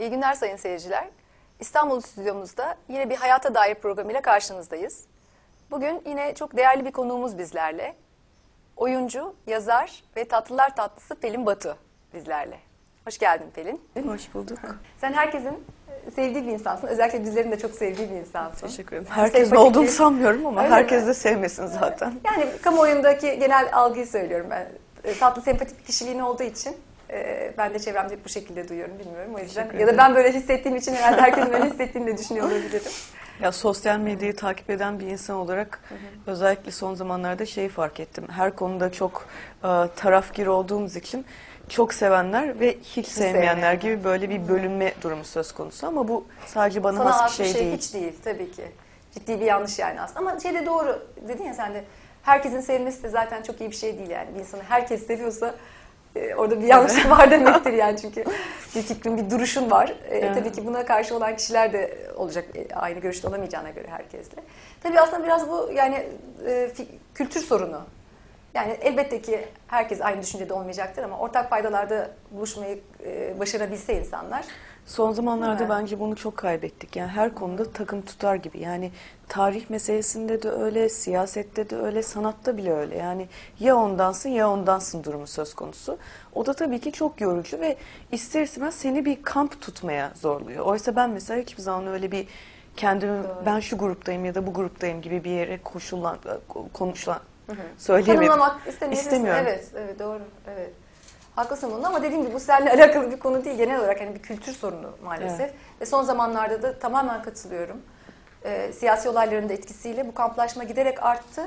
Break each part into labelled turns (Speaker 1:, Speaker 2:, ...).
Speaker 1: İyi günler sayın seyirciler. İstanbul stüdyomuzda yine bir hayata dair programıyla karşınızdayız. Bugün yine çok değerli bir konuğumuz bizlerle. Oyuncu, yazar ve tatlılar tatlısı Pelin Batu bizlerle. Hoş geldin Pelin.
Speaker 2: Hoş bulduk.
Speaker 1: Sen herkesin sevdiği bir insansın. Özellikle bizlerin de çok sevdiği bir insansın.
Speaker 2: Teşekkür ederim. Herkesin olduğunu sanmıyorum ama
Speaker 1: Öyle
Speaker 2: herkes
Speaker 1: mi?
Speaker 2: de sevmesin zaten.
Speaker 1: Yani kamuoyundaki genel algıyı söylüyorum ben. Tatlı, sempatik bir kişiliğin olduğu için ben de çevremde bu şekilde duyuyorum, bilmiyorum. O yüzden ya da ben böyle hissettiğim için herhalde herkesin böyle hissettiğini de düşünüyor olabilirim.
Speaker 2: Ya sosyal medyayı takip eden bir insan olarak özellikle son zamanlarda şeyi fark ettim. Her konuda çok tarafgir olduğumuz için çok sevenler ve hiç sevmeyenler gibi böyle bir bölünme durumu söz konusu. Ama bu sadece bana
Speaker 1: Sana
Speaker 2: has bir şey değil.
Speaker 1: Hiç değil tabii ki. Ciddi bir yanlış yani aslında. Ama şey de doğru dedin ya sen de. Herkesin sevmesi de zaten çok iyi bir şey değil yani. Bir insanı herkes seviyorsa orada bir yanlışlık var demektir yani, çünkü bir fikrin, bir duruşun var. Tabii ki buna karşı olan kişiler de olacak, aynı görüşte olamayacağına göre herkesle. Tabii aslında biraz bu yani kültür sorunu. Yani elbette ki herkes aynı düşüncede olmayacaktır ama ortak paydalarda buluşmayı başarabilse insanlar.
Speaker 2: Son zamanlarda bence bunu çok kaybettik. Yani her konuda takım tutar gibi. Yani tarih meselesinde de öyle, siyasette de öyle, sanatta bile öyle. Yani ya ondansın ya ondansın durumu söz konusu. O da tabii ki çok yorucu ve ister istemez seni bir kamp tutmaya zorluyor. Oysa ben mesela hiçbir zaman öyle bir kendimi ben şu gruptayım ya da bu gruptayım gibi bir yere konuşulan söyleyemedim.
Speaker 1: Tanımlamak
Speaker 2: istemiyorum.
Speaker 1: Evet, evet, doğru. Evet. Haklısın bunda ama dediğim gibi bu seninle alakalı bir konu değil. Genel olarak hani bir kültür sorunu maalesef. Evet. Ve son zamanlarda da tamamen katılıyorum. Siyasi olayların da etkisiyle bu kamplaşma giderek arttı.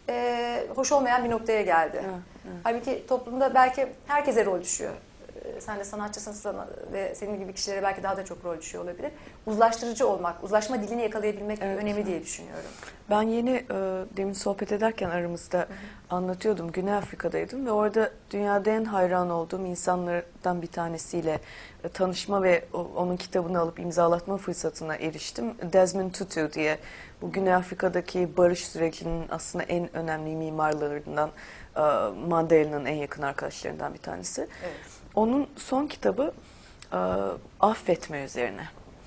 Speaker 1: Hoş olmayan bir noktaya geldi. Evet, evet. Halbuki toplumda belki herkese rol düşüyor. Sen de sanatçısın sana ve senin gibi kişilere belki daha da çok rol düşüyor olabilir. Uzlaştırıcı olmak, uzlaşma dilini yakalayabilmek önemli diye düşünüyorum.
Speaker 2: Ben yeni demin sohbet ederken aramızda anlatıyordum. Güney Afrika'daydım ve orada dünyada en hayran olduğum insanlardan bir tanesiyle tanışma ve onun kitabını alıp imzalatma fırsatına eriştim. Desmond Tutu diye, bu Güney Afrika'daki barış sürecinin aslında en önemli mimarlarından, Mandela'nın en yakın arkadaşlarından bir tanesi. Evet. Onun son kitabı affetme üzerine.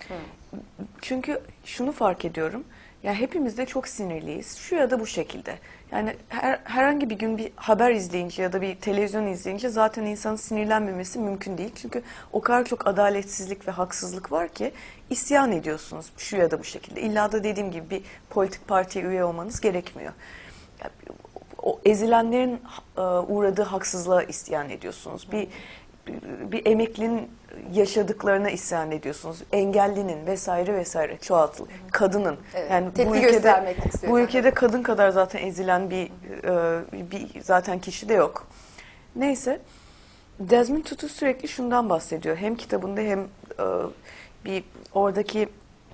Speaker 2: Çünkü şunu fark ediyorum. Ya hepimiz de çok sinirliyiz. Şu ya da bu şekilde. Yani herhangi bir gün bir haber izleyince ya da bir televizyon izleyince zaten insanın sinirlenmemesi mümkün değil. Çünkü o kadar çok adaletsizlik ve haksızlık var ki isyan ediyorsunuz şu ya da bu şekilde. İlla da dediğim gibi bir politik partiye üye olmanız gerekmiyor. Yani o ezilenlerin uğradığı haksızlığa isyan ediyorsunuz. Bir emeklinin yaşadıklarına isyan ediyorsunuz. Engellinin vesaire vesaire çoğaltılı. Kadının.
Speaker 1: Evet, yani
Speaker 2: bu ülkede kadın kadar zaten ezilen bir zaten kişi de yok. Neyse, Desmond Tutu sürekli şundan bahsediyor. Hem kitabında hem bir oradaki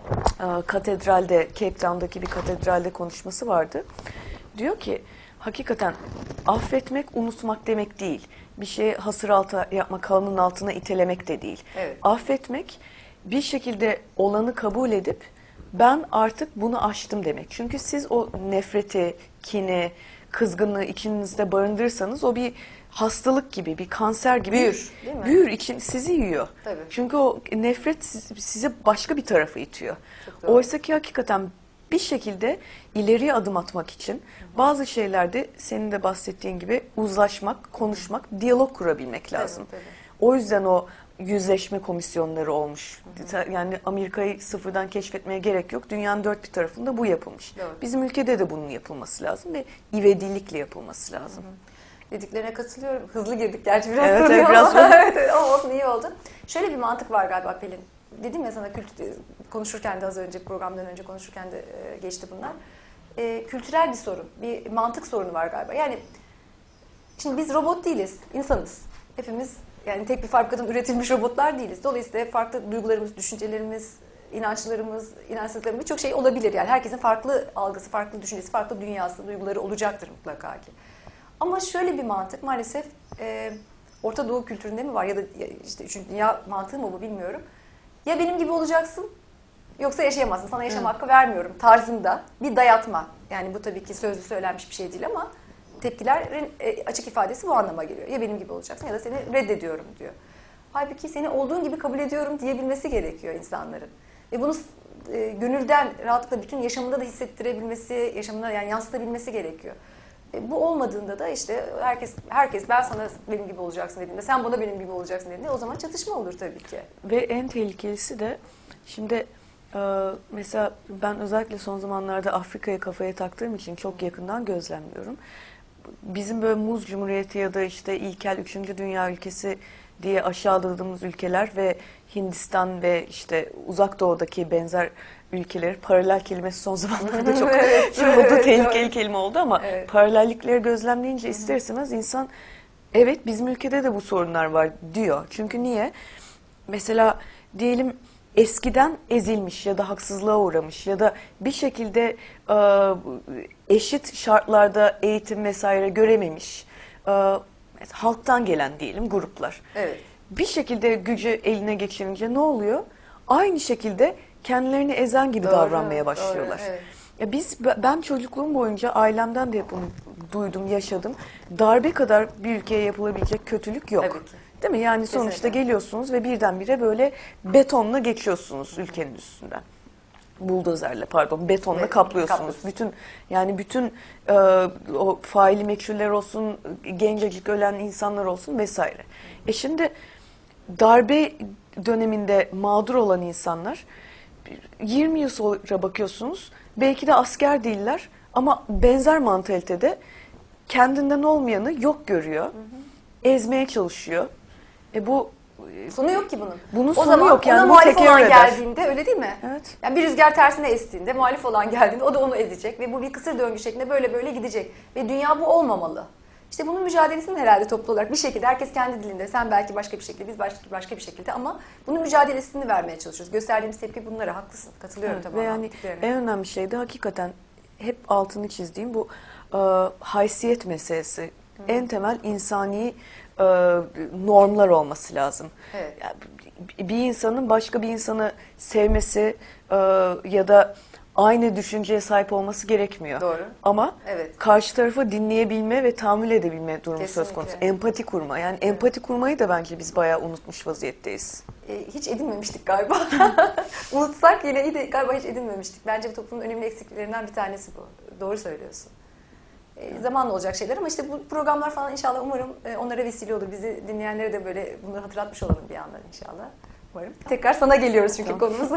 Speaker 2: katedralde, Cape Town'daki bir katedralde konuşması vardı. Diyor ki hakikaten affetmek unutmak demek değil. Bir şeyi hasır altı yapmak, halının altına itelemek de değil.
Speaker 1: Evet.
Speaker 2: Affetmek bir şekilde olanı kabul edip ben artık bunu aştım demek. Çünkü siz o nefreti, kini, kızgınlığı içinizde barındırırsanız o bir hastalık gibi, bir kanser gibi
Speaker 1: büyür, değil mi?
Speaker 2: Büyür, sizi yiyor.
Speaker 1: Tabii.
Speaker 2: Çünkü o nefret sizi başka bir tarafa itiyor. Oysa ki hakikaten bir şekilde ileriye adım atmak için bazı şeylerde senin de bahsettiğin gibi uzlaşmak, konuşmak, diyalog kurabilmek lazım.
Speaker 1: Tabii, tabii.
Speaker 2: O yüzden o yüzleşme komisyonları olmuş. Yani Amerika'yı sıfırdan keşfetmeye gerek yok. Dünyanın dört bir tarafında bu yapılmış.
Speaker 1: Doğru.
Speaker 2: Bizim ülkede de bunun yapılması lazım ve ivedilikle yapılması lazım.
Speaker 1: Dediklerine katılıyorum. Hızlı girdik gerçi biraz.
Speaker 2: Evet, biraz
Speaker 1: evet, ama olsun, iyi oldu. Şöyle bir mantık var galiba Pelin. Dedim ya sana konuşurken de az önce, programdan önce konuşurken de geçti bunlar. Kültürel bir sorun, bir mantık sorunu var galiba. Yani şimdi biz robot değiliz, insanız. Hepimiz yani tek bir fabrikadan üretilmiş robotlar değiliz. Dolayısıyla farklı duygularımız, düşüncelerimiz, inançlarımız, inançsızlıklarımız birçok şey olabilir. Yani herkesin farklı algısı, farklı düşüncesi, farklı dünyası, duyguları olacaktır mutlaka ki. Ama şöyle bir mantık maalesef Orta Doğu kültüründe mi var ya da işte 3. Dünya mantığı mı bu bilmiyorum. Ya benim gibi olacaksın yoksa yaşayamazsın. Sana yaşam hakkı vermiyorum tarzında bir dayatma. Yani bu tabii ki sözlü söylenmiş bir şey değil ama tepkilerin açık ifadesi bu anlama geliyor. Ya benim gibi olacaksın ya da seni reddediyorum diyor. Halbuki seni olduğun gibi kabul ediyorum diyebilmesi gerekiyor insanların. Ve bunu gönülden rahatlıkla bütün yaşamında da hissettirebilmesi, yaşamına yani yansıtabilmesi gerekiyor. Bu olmadığında da işte herkes ben sana benim gibi olacaksın dediğinde, sen bana benim gibi olacaksın dediğinde o zaman çatışma olur tabii ki.
Speaker 2: Ve en tehlikelisi de şimdi mesela ben özellikle son zamanlarda Afrika'ya kafaya taktığım için çok yakından gözlemliyorum. Bizim böyle muz cumhuriyeti ya da işte ilkel 3. dünya ülkesi diye aşağıladığımız ülkeler ve Hindistan ve işte uzak doğudaki benzer ülkeleri, paralel kelimesi son zamanlarda çok tehlikeli kelime oldu ama paralellikleri gözlemleyince ister istemez insan evet bizim ülkede de bu sorunlar var diyor. Çünkü niye? Mesela diyelim eskiden ezilmiş ya da haksızlığa uğramış ya da bir şekilde eşit şartlarda eğitim vesaire görememiş halktan gelen diyelim gruplar.
Speaker 1: Evet.
Speaker 2: Bir şekilde gücü eline geçirince ne oluyor? Aynı şekilde kendilerini ezen gibi davranmaya başlıyorlar.
Speaker 1: Doğru, evet.
Speaker 2: Ben çocukluğum boyunca ailemden de hep bunu duydum, yaşadım. Darbe kadar bir ülkeye yapılabilecek kötülük yok.
Speaker 1: Tabii ki.
Speaker 2: Değil mi? Yani sonuçta
Speaker 1: Kesinlikle.
Speaker 2: geliyorsunuz ve birdenbire böyle betonla geçiyorsunuz ülkenin üstünden. Buldozerle betonla kaplıyorsunuz. Bütün o faili meçhuller olsun, gencecik ölen insanlar olsun vesaire. Şimdi darbe döneminde mağdur olan insanlar 20 yıl sonra bakıyorsunuz belki de asker değiller ama benzer mantalitede kendinden olmayanı yok görüyor. Ezmeye çalışıyor. Bu
Speaker 1: Sonu yok ki bunun.
Speaker 2: Bunun
Speaker 1: o
Speaker 2: sonu
Speaker 1: zaman
Speaker 2: yok yani
Speaker 1: ona
Speaker 2: bu
Speaker 1: muhalif
Speaker 2: tekerrür
Speaker 1: olan
Speaker 2: eder.
Speaker 1: geldiğinde öyle değil mi?
Speaker 2: Evet.
Speaker 1: Yani bir rüzgar tersine estiğinde muhalif olan geldiğinde o da onu ezecek ve bu bir kısır döngü şeklinde böyle gidecek. Ve dünya bu olmamalı. İşte bunun mücadelesini herhalde toplu olarak bir şekilde herkes kendi dilinde, sen belki başka bir şekilde, biz başka bir şekilde ama bunun mücadelesini vermeye çalışıyoruz. Gösterdiğimiz tepki bunlara. Haklısın. Katılıyorum
Speaker 2: Evet,
Speaker 1: tamamen.
Speaker 2: ve yani en önemli şey de hakikaten hep altını çizdiğim bu haysiyet meselesi. En temel insani normlar olması lazım.
Speaker 1: Evet.
Speaker 2: Yani bir insanın başka bir insanı sevmesi ya da aynı düşünceye sahip olması gerekmiyor.
Speaker 1: Doğru.
Speaker 2: Ama
Speaker 1: Evet.
Speaker 2: karşı tarafı dinleyebilme ve tahammül edebilme durumu söz
Speaker 1: Kesinlikle.
Speaker 2: konusu. Empati kurma. Yani empati kurmayı da bence biz bayağı unutmuş vaziyetteyiz.
Speaker 1: Hiç edinmemiştik galiba. Unutsak yine iyi de galiba hiç edinmemiştik. Bence bu toplumun önemli eksikliklerinden bir tanesi bu. Doğru söylüyorsun. Zamanla olacak şeyler ama işte bu programlar falan inşallah umarım onlara vesile olur. Bizi dinleyenlere de böyle bunları hatırlatmış olalım bir yandan inşallah. Umarım. Tekrar sana geliyoruz çünkü konumuz.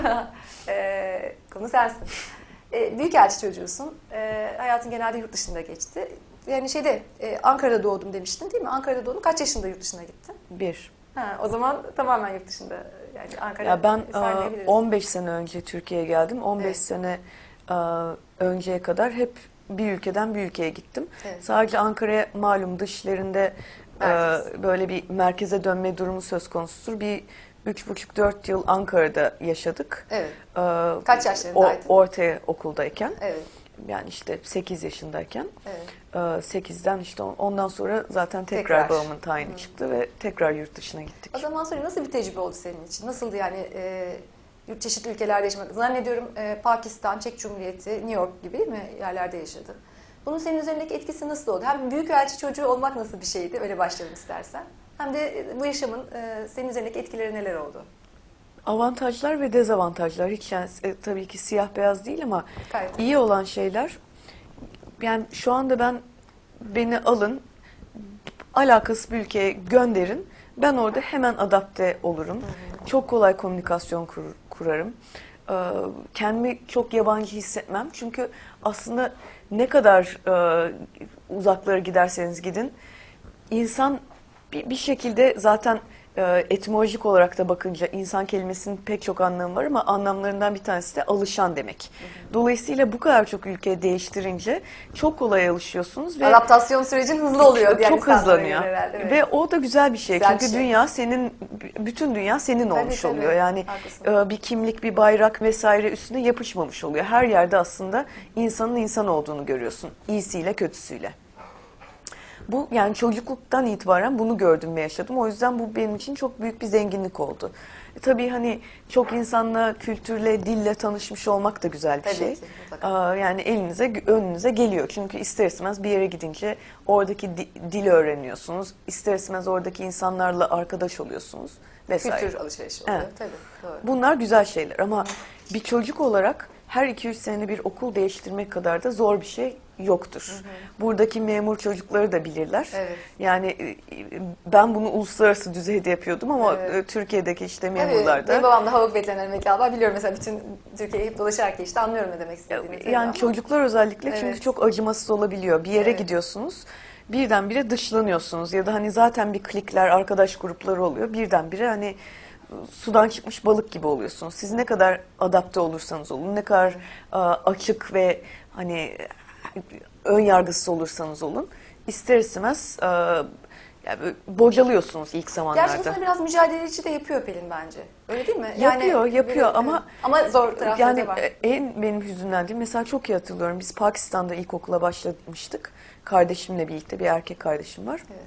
Speaker 1: Konu sensin. Büyükelçi çocuğusun. Hayatın genelde yurt dışında geçti. Yani Ankara'da doğdum demiştin değil mi? Ankara'da doğdun. Kaç yaşında yurt dışına gittin?
Speaker 2: 1.
Speaker 1: O zaman tamamen yurt dışında. Yani Ankara
Speaker 2: Ya ben
Speaker 1: saymayabiliriz.
Speaker 2: 15 sene önce Türkiye'ye geldim. 15
Speaker 1: Evet.
Speaker 2: sene önceye kadar hep bir ülkeden bir ülkeye gittim.
Speaker 1: Evet.
Speaker 2: Sadece Ankara'ya malum dışlarında
Speaker 1: Merkez.
Speaker 2: böyle bir merkeze dönme durumu söz konusudur. Bir 3,5-4 yıl Ankara'da yaşadık.
Speaker 1: Evet. Kaç yaşlarındaydın?
Speaker 2: Orta okuldayken.
Speaker 1: Evet.
Speaker 2: Yani işte 8 yaşındayken.
Speaker 1: Evet.
Speaker 2: 8'den işte ondan sonra zaten tekrar babamın tayini çıktı ve tekrar yurt dışına gittik.
Speaker 1: O zaman sonra nasıl bir tecrübe oldu senin için? Nasıldı yani çeşitli ülkelerde yaşamak? Zannediyorum Pakistan, Çek Cumhuriyeti, New York gibi değil mi yerlerde yaşadın? Bunun senin üzerindeki etkisi nasıl oldu? Hem büyükelçi çocuğu olmak nasıl bir şeydi? Öyle başlayalım istersen. Hem de bu yaşamın senin üzerindeki etkileri neler oldu?
Speaker 2: Avantajlar ve dezavantajlar hiç yani tabii ki siyah beyaz değil ama
Speaker 1: Gayet
Speaker 2: iyi olan şeyler yani şu anda beni alın alakasız bir ülkeye gönderin ben orada hemen adapte olurum. Çok kolay komünikasyon kurarım. Kendimi çok yabancı hissetmem çünkü aslında ne kadar uzaklara giderseniz gidin insan bir şekilde zaten etimolojik olarak da bakınca insan kelimesinin pek çok anlamı var ama anlamlarından bir tanesi de alışan demek. Dolayısıyla bu kadar çok ülke değiştirince çok kolay alışıyorsunuz ve
Speaker 1: adaptasyon sürecin hızlı oluyor diğer
Speaker 2: çok
Speaker 1: insanlara
Speaker 2: hızlanıyor.
Speaker 1: göre herhalde, evet.
Speaker 2: Ve o da güzel bir şey.
Speaker 1: Güzel
Speaker 2: Çünkü
Speaker 1: bir şey.
Speaker 2: dünya bütün dünya senin olmuş
Speaker 1: tabii.
Speaker 2: oluyor. Yani
Speaker 1: Haklısın.
Speaker 2: bir kimlik, bir bayrak vesaire üstüne yapışmamış oluyor. Her yerde aslında insanın insan olduğunu görüyorsun. İyisiyle, kötüsüyle. Bu yani çocukluktan itibaren bunu gördüm ve yaşadım. O yüzden bu benim için çok büyük bir zenginlik oldu. Tabii hani çok insanla, kültürle, dille tanışmış olmak da güzel bir
Speaker 1: Tabii
Speaker 2: şey.
Speaker 1: ki, mutlaka.
Speaker 2: Yani önünüze geliyor. Çünkü ister istemez bir yere gidince oradaki dili öğreniyorsunuz. İster istemez oradaki insanlarla arkadaş oluyorsunuz vesaire.
Speaker 1: Kültür alışverişi oluyor.
Speaker 2: Evet.
Speaker 1: Tabii, doğru.
Speaker 2: Bunlar güzel şeyler ama bir çocuk olarak her 2-3 senede bir okul değiştirmek kadar da zor bir şey yoktur. Buradaki memur çocukları da bilirler.
Speaker 1: Evet.
Speaker 2: Yani ben bunu uluslararası düzeyde yapıyordum ama
Speaker 1: Evet.
Speaker 2: Türkiye'deki işte
Speaker 1: Tabii,
Speaker 2: memurlar da.
Speaker 1: benim babam da hava beklenen emekli albay. Biliyorum mesela bütün Türkiye'yi hep dolaşarken işte anlıyorum ne demek istediğini. tabii
Speaker 2: Yani
Speaker 1: ama
Speaker 2: çocuklar özellikle çünkü
Speaker 1: Evet.
Speaker 2: çok acımasız olabiliyor. Bir yere
Speaker 1: Evet.
Speaker 2: gidiyorsunuz, birdenbire dışlanıyorsunuz ya da hani zaten bir klikler, arkadaş grupları oluyor. Birdenbire hani sudan çıkmış balık gibi oluyorsunuz. Siz ne kadar adapte olursanız olun, ne kadar açık ve hani ön yargısız olursanız olun, ister istemez yani bocalıyorsunuz ilk
Speaker 1: Gerçi
Speaker 2: zamanlarda.
Speaker 1: insanı biraz mücadeleci de yapıyor Pelin bence. Öyle değil mi?
Speaker 2: Yapıyor
Speaker 1: böyle,
Speaker 2: ama
Speaker 1: ama zor tarafları
Speaker 2: yani
Speaker 1: da var.
Speaker 2: en benim hüzünlendiğim mesela çok iyi hatırlıyorum. Biz Pakistan'da ilkokula başlamıştık. Kardeşimle birlikte bir erkek kardeşim var.
Speaker 1: Evet.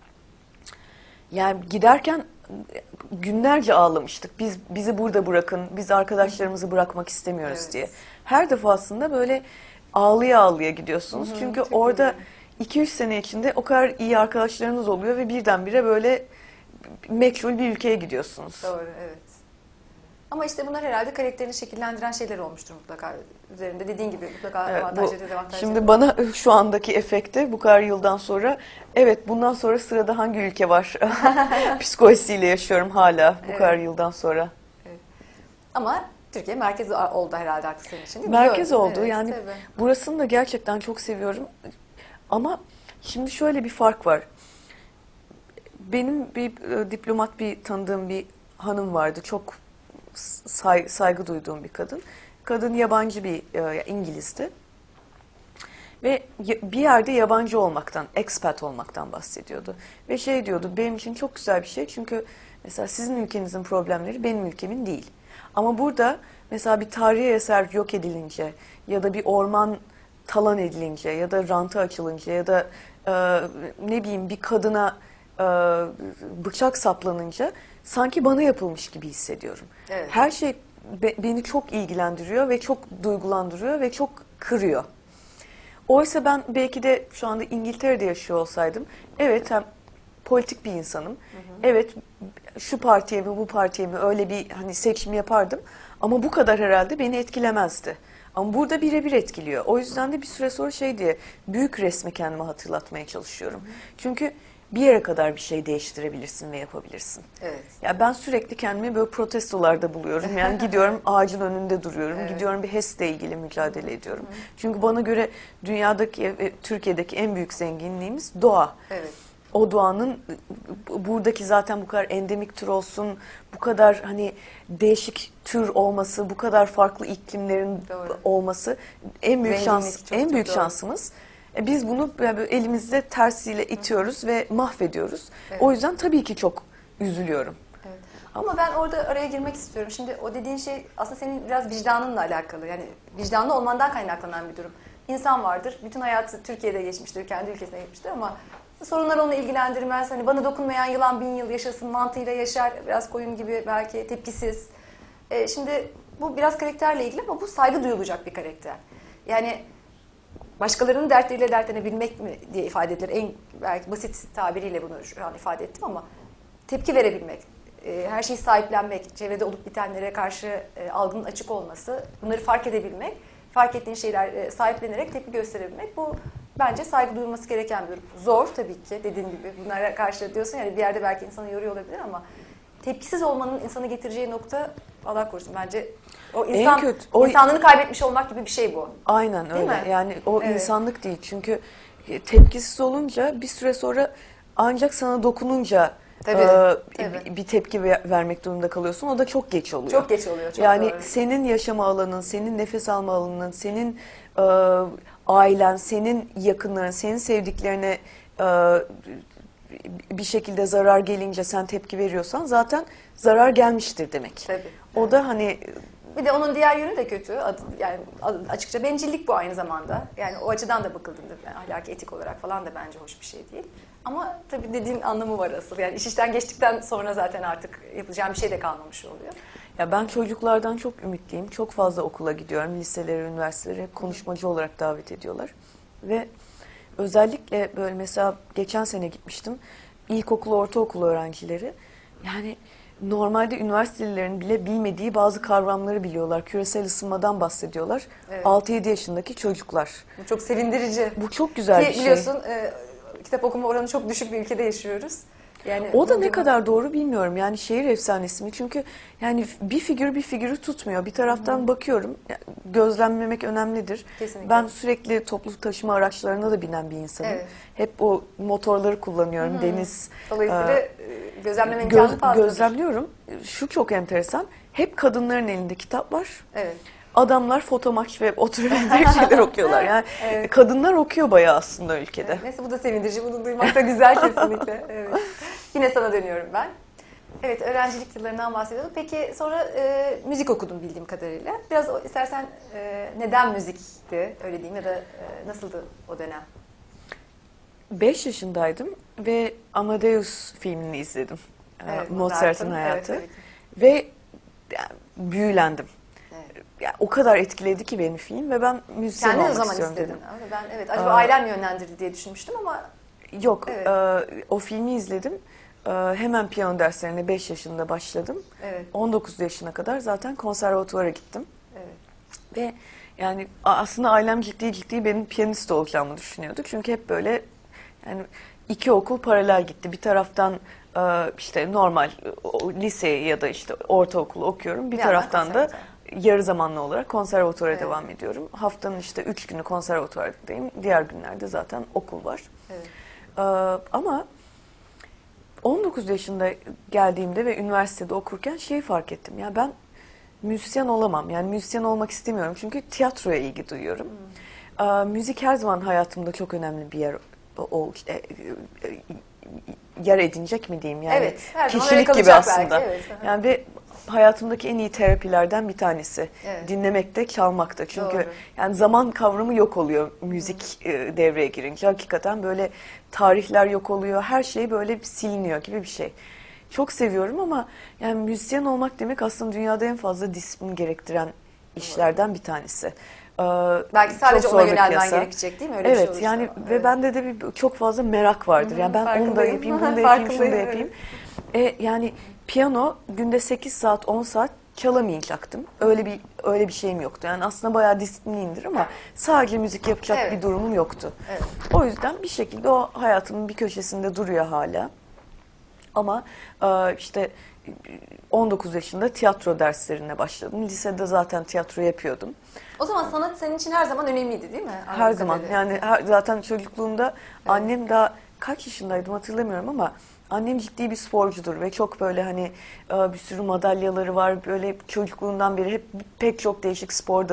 Speaker 2: Yani giderken günlerce ağlamıştık. Bizi burada bırakın. Biz arkadaşlarımızı bırakmak istemiyoruz
Speaker 1: Evet.
Speaker 2: diye. Her defasında böyle ağlıya ağlıya gidiyorsunuz. Çünkü
Speaker 1: çok
Speaker 2: orada
Speaker 1: iyi.
Speaker 2: 2-3 sene içinde o kadar iyi arkadaşlarınız oluyor ve birdenbire böyle meçhul bir ülkeye gidiyorsunuz.
Speaker 1: Doğru, evet. Ama işte bunlar herhalde karakterini şekillendiren şeyler olmuştur mutlaka. Üzerinde dediğin gibi mutlaka
Speaker 2: Evet,
Speaker 1: avantajları, dezavantajları.
Speaker 2: şimdi bana şu andaki efekti bu kadar yıldan sonra evet bundan sonra sırada hangi ülke var psikolojisiyle yaşıyorum hala bu kadar yıldan sonra.
Speaker 1: Ama Türkiye merkez oldu herhalde artık senin için değil mi?
Speaker 2: Merkez
Speaker 1: Gördün,
Speaker 2: oldu
Speaker 1: evet,
Speaker 2: yani
Speaker 1: tabii.
Speaker 2: burasını da gerçekten çok seviyorum ama şimdi şöyle bir fark var. Benim bir diplomat bir tanıdığım bir hanım vardı çok saygı duyduğum bir kadın. Kadın yabancı bir İngilizdi. Ve bir yerde yabancı olmaktan, expat olmaktan bahsediyordu. Ve şey diyordu, benim için çok güzel bir şey çünkü mesela sizin ülkenizin problemleri benim ülkemin değil. Ama burada mesela bir tarihi eser yok edilince ya da bir orman talan edilince ya da rantı açılınca ya da ne bileyim bir kadına bıçak saplanınca sanki bana yapılmış gibi hissediyorum.
Speaker 1: Evet.
Speaker 2: Her şey beni çok ilgilendiriyor ve çok duygulandırıyor ve çok kırıyor. Oysa ben belki de şu anda İngiltere'de yaşıyor olsaydım, evet hem politik bir insanım, evet şu partiye mi bu partiye mi öyle bir hani seçim yapardım ama bu kadar herhalde beni etkilemezdi. Ama burada birebir etkiliyor. O yüzden de bir süre sonra şey diye büyük resmi kendime hatırlatmaya çalışıyorum. Çünkü bir yere kadar bir şey değiştirebilirsin ve yapabilirsin.
Speaker 1: Evet.
Speaker 2: Ya ben sürekli kendimi böyle protestolarda buluyorum. Yani gidiyorum ağacın önünde duruyorum.
Speaker 1: Evet.
Speaker 2: Gidiyorum bir HES'le ilgili mücadele ediyorum. Çünkü bana göre dünyadaki ve Türkiye'deki en büyük zenginliğimiz doğa.
Speaker 1: Evet.
Speaker 2: O doğanın buradaki zaten bu kadar endemik tür olsun, bu kadar hani değişik tür olması, bu kadar farklı iklimlerin
Speaker 1: Doğru.
Speaker 2: olması en büyük
Speaker 1: Zenginlik çok,
Speaker 2: en
Speaker 1: çok
Speaker 2: büyük
Speaker 1: doğru.
Speaker 2: şansımız. Biz bunu böyle elimizde tersiyle itiyoruz ve mahvediyoruz.
Speaker 1: Evet.
Speaker 2: O yüzden tabii ki çok üzülüyorum.
Speaker 1: Evet. Ama ben orada araya girmek istiyorum. Şimdi o dediğin şey aslında senin biraz vicdanınla alakalı. Yani vicdanlı olmandan kaynaklanan bir durum. İnsan vardır. Bütün hayatı Türkiye'de geçmiştir, kendi ülkesine geçmiştir ama sorunlar onu ilgilendirmez. Hani bana dokunmayan yılan 1000 yıl yaşasın mantığıyla yaşar. Biraz koyun gibi belki tepkisiz. Şimdi bu biraz karakterle ilgili ama bu saygı duyulacak bir karakter. Yani başkalarının dertleriyle dertlenebilmek mi diye ifade edilir. En belki basit tabiriyle bunu şu an ifade ettim ama tepki verebilmek, her şeyi sahiplenmek, çevrede olup bitenlere karşı algının açık olması, bunları fark edebilmek, fark ettiğin şeyler sahiplenerek tepki gösterebilmek bu bence saygı duyulması gereken bir durum. Zor tabii ki dediğim gibi bunlara karşı diyorsun yani bir yerde belki insanı yoruyor olabilir ama tepkisiz olmanın insanı getireceği nokta Allah korusun bence o insan insanlığını kaybetmiş olmak gibi bir şey bu.
Speaker 2: Aynen
Speaker 1: Değil
Speaker 2: öyle.
Speaker 1: mi?
Speaker 2: Yani o
Speaker 1: Evet.
Speaker 2: insanlık değil. Çünkü tepkisiz olunca bir süre sonra ancak sana dokununca
Speaker 1: Tabii.
Speaker 2: bir tepki vermek durumunda kalıyorsun. O da çok geç oluyor.
Speaker 1: Çok geç oluyor. Çok
Speaker 2: yani
Speaker 1: doğru.
Speaker 2: senin yaşama alanın, senin nefes alma alanın, senin ailen, senin yakınların, senin sevdiklerine bir şekilde zarar gelince sen tepki veriyorsan zaten zarar gelmiştir demek.
Speaker 1: Tabii.
Speaker 2: O da hani
Speaker 1: Bir de onun diğer yönü de kötü. Yani açıkça bencillik bu aynı zamanda. Yani o açıdan da bakıldığında ahlaki, etik olarak falan da bence hoş bir şey değil. Ama tabii dediğin anlamı var asıl. Yani iş işten geçtikten sonra zaten artık yapacağım bir şey de kalmamış oluyor.
Speaker 2: Ya ben çocuklardan çok ümitliyim. Çok fazla okula gidiyorum. Liselere, üniversitelere konuşmacı olarak davet ediyorlar. Ve özellikle böyle mesela geçen sene gitmiştim. İlkokul, ortaokul öğrencileri yani normalde üniversitelilerin bile bilmediği bazı kavramları biliyorlar. Küresel ısınmadan bahsediyorlar.
Speaker 1: Evet.
Speaker 2: 6-7 yaşındaki çocuklar.
Speaker 1: Bu çok sevindirici.
Speaker 2: Bu çok güzel bir şey.
Speaker 1: Biliyorsun kitap okuma oranı çok düşük bir ülkede yaşıyoruz. Yani
Speaker 2: O da ne kadar doğru bilmiyorum. Yani şehir efsanesi mi? Çünkü yani bir figürü tutmuyor. Bir taraftan bakıyorum. Gözlemlemek önemlidir.
Speaker 1: Kesinlikle.
Speaker 2: Ben sürekli toplu taşıma araçlarına da binen bir insanım.
Speaker 1: Evet.
Speaker 2: Hep o motorları kullanıyorum. Deniz.
Speaker 1: Dolayısıyla gözlemleme imkanı fazladır.
Speaker 2: Gözlemliyorum. Şu çok enteresan. Hep kadınların elinde kitap var.
Speaker 1: Evet.
Speaker 2: Adamlar fotomaç ve oturup şeyler okuyorlar. Yani
Speaker 1: Evet.
Speaker 2: kadınlar okuyor bayağı aslında ülkede.
Speaker 1: Evet, neyse bu da sevindirici. Bunu duymak da güzel kesinlikle. Evet. Yine sana dönüyorum ben. Evet, öğrencilik yıllarından bahsediyorduk. Peki sonra müzik okudum bildiğim kadarıyla. Biraz istersen neden müzikti öyle diyeyim ya da nasıldı o dönem?
Speaker 2: 5 yaşındaydım ve Amadeus filmini izledim.
Speaker 1: Evet,
Speaker 2: Mozart'ın hayatı.
Speaker 1: Evet,
Speaker 2: ve yani, büyülendim.
Speaker 1: evet.
Speaker 2: Yani, o kadar etkiledi ki beni film ve ben müzisyen
Speaker 1: Kendin o
Speaker 2: olmak
Speaker 1: zaman
Speaker 2: istiyorum
Speaker 1: istedin.
Speaker 2: dedim.
Speaker 1: Ama ben acaba ailem mi yönlendirdi diye düşünmüştüm ama
Speaker 2: Yok,
Speaker 1: evet.
Speaker 2: O filmi izledim. Hemen piyano derslerine 5 yaşında başladım.
Speaker 1: Evet.
Speaker 2: 19 yaşına kadar zaten konservatuvara gittim.
Speaker 1: Evet.
Speaker 2: Ve yani aslında ailem ciddi benim piyanist olacağımı düşünüyordu. Çünkü hep böyle yani iki okul paralel gitti. Bir taraftan işte normal lise ya da işte ortaokulu okuyorum. Bir taraftan da yarı zamanlı olarak konservatuvara devam ediyorum. Haftanın işte 3 günü konservatuvardayım. Diğer günlerde zaten okul var.
Speaker 1: Evet.
Speaker 2: Ama 19 yaşında geldiğimde ve üniversitede okurken şeyi fark ettim. Ya ben müzisyen olamam. Yani müzisyen olmak istemiyorum. Çünkü tiyatroya ilgi duyuyorum. Müzik her zaman hayatımda çok önemli bir yer edinecek mi diyeyim yani.
Speaker 1: Evet, her zaman öyle
Speaker 2: kişilik gibi
Speaker 1: kalacak
Speaker 2: aslında.
Speaker 1: belki, evet.
Speaker 2: Yani ve hayatımdaki en iyi terapilerden bir tanesi.
Speaker 1: Evet.
Speaker 2: Dinlemekte, çalmakta. Çünkü
Speaker 1: Doğru.
Speaker 2: yani zaman kavramı yok oluyor müzik devreye girince. Hakikaten böyle tarihler yok oluyor. Her şey böyle siliniyor gibi bir şey. Çok seviyorum ama yani müzisyen olmak demek aslında dünyada en fazla disiplin gerektiren işlerden bir tanesi.
Speaker 1: Belki sadece
Speaker 2: çok
Speaker 1: ona
Speaker 2: zor bir
Speaker 1: yönelmen
Speaker 2: piyasa.
Speaker 1: gerekecek değil mi? Öyle bir şey
Speaker 2: Evet
Speaker 1: olursa.
Speaker 2: yani
Speaker 1: Evet.
Speaker 2: ve bende de çok fazla merak vardır. Yani ben onu da
Speaker 1: farkındayım.
Speaker 2: yapayım, bunu da yapayım, şunu da
Speaker 1: Farkındayım,
Speaker 2: yapayım. Yani piyano günde 8 saat, 10 saat çalamayacaktım. Öyle bir şeyim yoktu. Yani aslında bayağı disiplinliyimdir ama sadece müzik yapacak bir durumum yoktu.
Speaker 1: Evet.
Speaker 2: O yüzden bir şekilde o hayatımın bir köşesinde duruyor hala. Ama işte 19 yaşında tiyatro derslerine başladım. Lisede zaten tiyatro yapıyordum.
Speaker 1: O zaman sanat senin için her zaman önemliydi değil mi?
Speaker 2: Her zaman yani zaten çocukluğumda annem daha kaç yaşındaydım hatırlamıyorum ama annem ciddi bir sporcudur ve çok böyle hani bir sürü madalyaları var. Böyle çocukluğundan beri hep pek çok değişik spor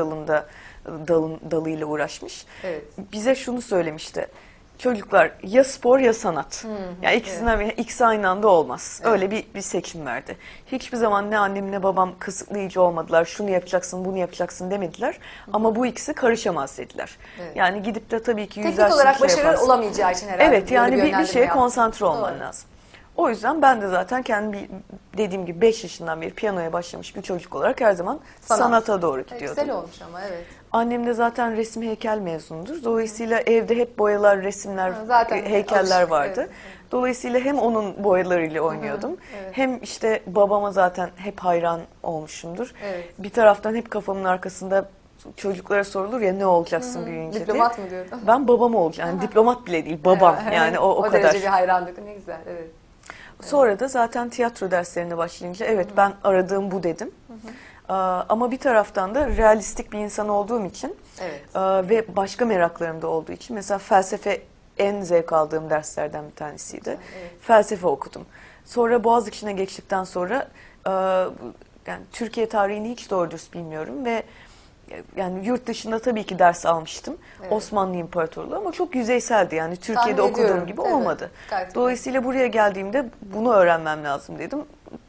Speaker 2: dalıyla uğraşmış.
Speaker 1: Evet.
Speaker 2: Bize şunu söylemişti. Çocuklar ya spor ya sanat. Yani ikisi aynı anda olmaz.
Speaker 1: Evet.
Speaker 2: Öyle bir seçim verdi. Hiçbir zaman ne annem ne babam kısıtlayıcı olmadılar. Şunu yapacaksın, bunu yapacaksın demediler. Ama bu ikisi karışamaz dediler.
Speaker 1: Evet.
Speaker 2: Yani gidip de tabii ki
Speaker 1: Teknik
Speaker 2: yüzersin,
Speaker 1: olarak başarılı
Speaker 2: yaparsın.
Speaker 1: olamayacağı için herhalde.
Speaker 2: Evet
Speaker 1: böyle
Speaker 2: yani bir
Speaker 1: yönlendirme
Speaker 2: şeye
Speaker 1: yaptın.
Speaker 2: konsantre olman
Speaker 1: Doğru.
Speaker 2: lazım. O yüzden ben de zaten kendi dediğim gibi 5 yaşından beri piyanoya başlamış bir çocuk olarak her zaman sanata doğru gidiyordum.
Speaker 1: Güzel olmuş ama evet.
Speaker 2: Annem de zaten resim heykel mezunudur. Dolayısıyla evde hep boyalar, resimler,
Speaker 1: Zaten
Speaker 2: heykeller
Speaker 1: alışık,
Speaker 2: vardı.
Speaker 1: evet.
Speaker 2: Dolayısıyla hem onun boyalarıyla oynuyordum.
Speaker 1: evet.
Speaker 2: Hem işte babama zaten hep hayran olmuşumdur.
Speaker 1: Evet.
Speaker 2: Bir taraftan hep kafamın arkasında çocuklara sorulur ya ne olacaksın büyüyünce diye.
Speaker 1: Diplomat mı diyordun?
Speaker 2: Ben babam olacağım. Yani diplomat bile değil, babam. Yani o kadar.
Speaker 1: O derece bir hayranlık. Ne güzel. Evet.
Speaker 2: Sonra da zaten tiyatro derslerine başlayınca evet ben aradığım bu dedim. Ama bir taraftan da realistik bir insan olduğum için
Speaker 1: Evet.
Speaker 2: ve başka meraklarım da olduğu için mesela felsefe en zevk aldığım derslerden bir tanesiydi.
Speaker 1: Evet.
Speaker 2: Felsefe okudum. Sonra Boğaziçi'ne geçtikten sonra yani Türkiye tarihini hiç doğru dürüst bilmiyorum ve yani yurt dışında tabii ki ders almıştım.
Speaker 1: Evet.
Speaker 2: Osmanlı İmparatorluğu ama çok yüzeyseldi. Yani Türkiye'de
Speaker 1: Tahmin
Speaker 2: okuduğum
Speaker 1: ediyorum,
Speaker 2: gibi
Speaker 1: tabii.
Speaker 2: olmadı.
Speaker 1: Gayet
Speaker 2: Dolayısıyla buraya geldiğimde bunu öğrenmem lazım dedim.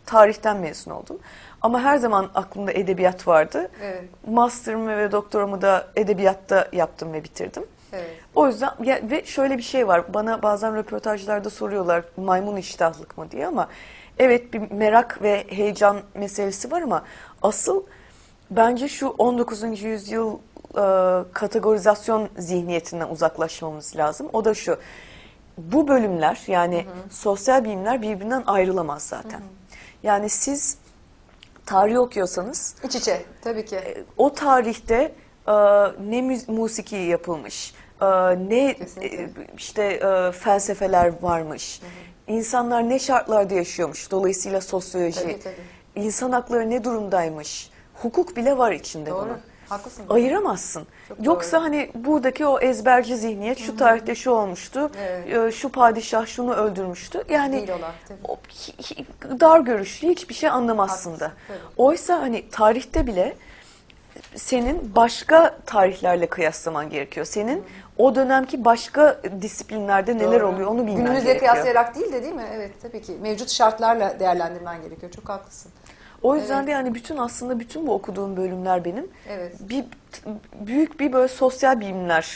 Speaker 2: tarihten mezun oldum. Ama her zaman aklımda edebiyat vardı.
Speaker 1: Evet.
Speaker 2: Master'ımı ve doktoramı da edebiyatta yaptım ve bitirdim.
Speaker 1: Evet.
Speaker 2: O yüzden ve şöyle bir şey var. Bana bazen röportajlarda soruyorlar maymun iştahlık mı diye ama evet bir merak ve heyecan meselesi var ama asıl bence şu 19. yüzyıl kategorizasyon zihniyetinden uzaklaşmamız lazım. O da şu. Bu bölümler yani sosyal bilimler birbirinden ayrılamaz zaten. Yani siz tarih okuyorsanız
Speaker 1: İç içe tabii ki.
Speaker 2: o tarihte ne musiki yapılmış, ne işte felsefeler varmış, insanlar ne şartlarda yaşıyormuş, dolayısıyla sosyoloji,
Speaker 1: Tabii.
Speaker 2: insan hakları ne durumdaymış, hukuk bile var içinde
Speaker 1: Doğru.
Speaker 2: bunun.
Speaker 1: Haklısın.
Speaker 2: Ayıramazsın.
Speaker 1: Çok
Speaker 2: Yoksa
Speaker 1: doğru.
Speaker 2: hani buradaki o ezberci zihniyet şu tarihte şu olmuştu,
Speaker 1: Evet.
Speaker 2: şu padişah şunu öldürmüştü. Yani
Speaker 1: Değil olan, tabii.
Speaker 2: dar görüşlü hiçbir şey anlamazsın da.
Speaker 1: Haklısın, tabii.
Speaker 2: Oysa hani tarihte bile senin başka tarihlerle kıyaslaman gerekiyor. Senin o dönemki başka disiplinlerde neler
Speaker 1: Doğru.
Speaker 2: oluyor onu bilmen
Speaker 1: Günümüzle
Speaker 2: gerekiyor.
Speaker 1: kıyaslayarak değil de değil mi? Evet tabii ki. Mevcut şartlarla değerlendirmen gerekiyor. Çok haklısın.
Speaker 2: O yüzden
Speaker 1: Evet.
Speaker 2: de yani bütün bu okuduğum bölümler benim
Speaker 1: Evet.
Speaker 2: büyük bir böyle sosyal bilimler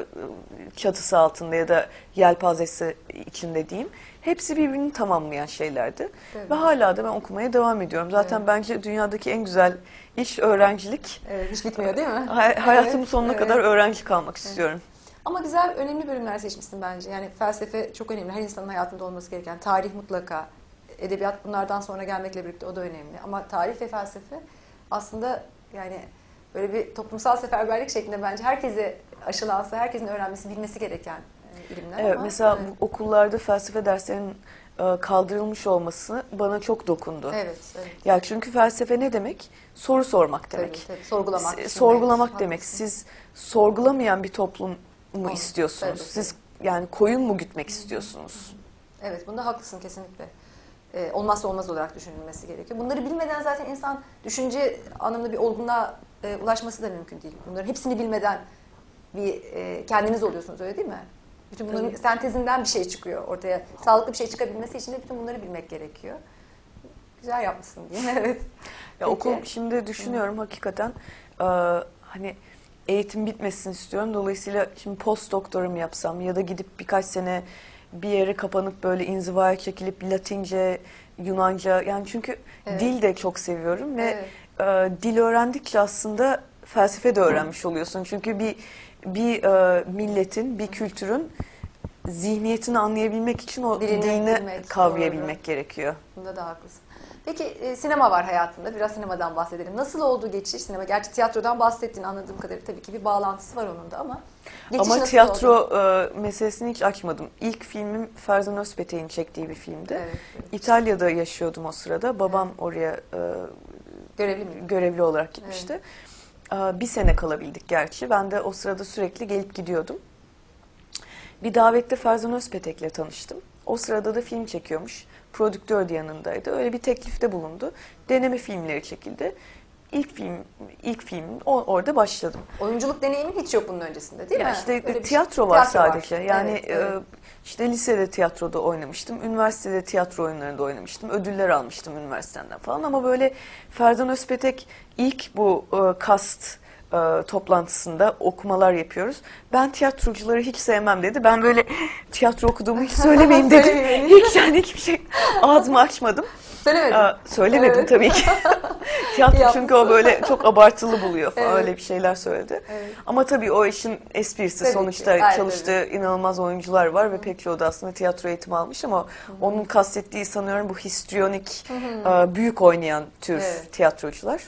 Speaker 2: çatısı altında ya da yelpazesi içinde diyeyim. Hepsi birbirini tamamlayan şeylerdi.
Speaker 1: Evet.
Speaker 2: Ve hala da ben okumaya devam ediyorum. Zaten
Speaker 1: Evet.
Speaker 2: bence dünyadaki en güzel iş öğrencilik.
Speaker 1: Evet, hiç bitmiyor değil mi?
Speaker 2: Hayatımın
Speaker 1: Evet,
Speaker 2: sonuna
Speaker 1: evet.
Speaker 2: kadar öğrenci kalmak istiyorum.
Speaker 1: Ama güzel, önemli bölümler seçmişsin bence. Yani felsefe çok önemli. Her insanın hayatında olması gereken. Tarih mutlaka. Edebiyat bunlardan sonra gelmekle birlikte o da önemli. Ama tarih ve felsefe aslında yani böyle bir toplumsal seferberlik şeklinde bence herkese aşılansa, herkesin öğrenmesi, bilmesi gereken ilimler.
Speaker 2: Evet,
Speaker 1: ama
Speaker 2: mesela
Speaker 1: evet.
Speaker 2: bu okullarda felsefe derslerinin kaldırılmış olması bana çok dokundu.
Speaker 1: Evet.
Speaker 2: Ya çünkü felsefe ne demek? Soru sormak demek.
Speaker 1: Tabii. Sorgulamak.
Speaker 2: Sorgulamak
Speaker 1: düşünmek.
Speaker 2: demek.
Speaker 1: Haklısın.
Speaker 2: Siz sorgulamayan bir toplum mu
Speaker 1: Olur.
Speaker 2: istiyorsunuz?
Speaker 1: Tabii.
Speaker 2: Siz yani koyun mu gütmek istiyorsunuz?
Speaker 1: Evet, bunda haklısın kesinlikle. Olmazsa olmaz olarak düşünülmesi gerekiyor. Bunları bilmeden zaten insan düşünce anlamında bir olgunluğa ulaşması da mümkün değil. Bunların hepsini bilmeden bir kendiniz oluyorsunuz, öyle değil mi? Bütün bunların sentezinden bir şey çıkıyor ortaya. Sağlıklı bir şey çıkabilmesi için de bütün bunları bilmek gerekiyor. Güzel yapmışsın diyeyim. Evet.
Speaker 2: Ya
Speaker 1: Peki.
Speaker 2: okul şimdi düşünüyorum hakikaten hani eğitim bitmesini istiyorum. Dolayısıyla şimdi post doktorumu yapsam ya da gidip birkaç sene bir yere kapanıp böyle inzivaya çekilip Latince, Yunanca yani çünkü
Speaker 1: Evet.
Speaker 2: dil de çok seviyorum ve
Speaker 1: Evet.
Speaker 2: dil öğrendikçe aslında felsefe de öğrenmiş oluyorsun. Çünkü bir milletin, bir kültürün zihniyetini anlayabilmek için o
Speaker 1: Dilini
Speaker 2: dilini
Speaker 1: bilmek,
Speaker 2: kavrayabilmek gerekiyor.
Speaker 1: Bunda da haklısın. Peki sinema var hayatında. Biraz sinemadan bahsedelim. Nasıl oldu geçiş? Sinema, gerçi tiyatrodan bahsettiğin anladığım kadarıyla tabii ki bir bağlantısı var onun da ama geçiş
Speaker 2: Ama
Speaker 1: nasıl
Speaker 2: tiyatro
Speaker 1: oldu?
Speaker 2: meselesini hiç açmadım. İlk filmim Ferzan Özpetek'in çektiği bir filmdi.
Speaker 1: Evet.
Speaker 2: İtalya'da yaşıyordum o sırada. Babam oraya
Speaker 1: Görevli mi?
Speaker 2: görevli olarak gitmişti. Bir sene kalabildik gerçi. Ben de o sırada sürekli gelip gidiyordum. Bir davette Ferzan Özpetek'le tanıştım. O sırada da film çekiyormuş. Prodüktör de yanındaydı. Öyle bir teklifte bulundu. Deneme filmleri çekildi. İlk film orada başladım.
Speaker 1: Oyunculuk deneyimin hiç yok bunun öncesinde değil
Speaker 2: Ya
Speaker 1: mi?
Speaker 2: işte
Speaker 1: Öyle bir
Speaker 2: tiyatro var
Speaker 1: tiyatro
Speaker 2: sadece. Yani
Speaker 1: Evet.
Speaker 2: işte lisede tiyatroda oynamıştım. Üniversitede tiyatro oyunlarında oynamıştım. Ödüller almıştım üniversiteden falan ama böyle Ferzan Özpetek ilk bu kast toplantısında okumalar yapıyoruz. Ben tiyatrocuları hiç sevmem dedi. Ben böyle tiyatro okuduğumu hiç söylemeyin dedim. Hiç yani hiçbir şey ağzımı açmadım.
Speaker 1: Söylemedim.
Speaker 2: Söylemedim
Speaker 1: Evet.
Speaker 2: tabii ki. Tiyatro
Speaker 1: Yapmışsın.
Speaker 2: çünkü o böyle çok abartılı buluyor falan
Speaker 1: Evet.
Speaker 2: öyle bir şeyler söyledi.
Speaker 1: Evet.
Speaker 2: Ama tabii o işin esprisi
Speaker 1: Tabii ki.
Speaker 2: sonuçta
Speaker 1: Gayet
Speaker 2: çalıştığı inanılmaz oyuncular var ve pek çoğu da aslında tiyatro eğitimi almış ama onun kastettiği sanıyorum bu histrionik büyük oynayan tür
Speaker 1: Evet.
Speaker 2: tiyatrocular.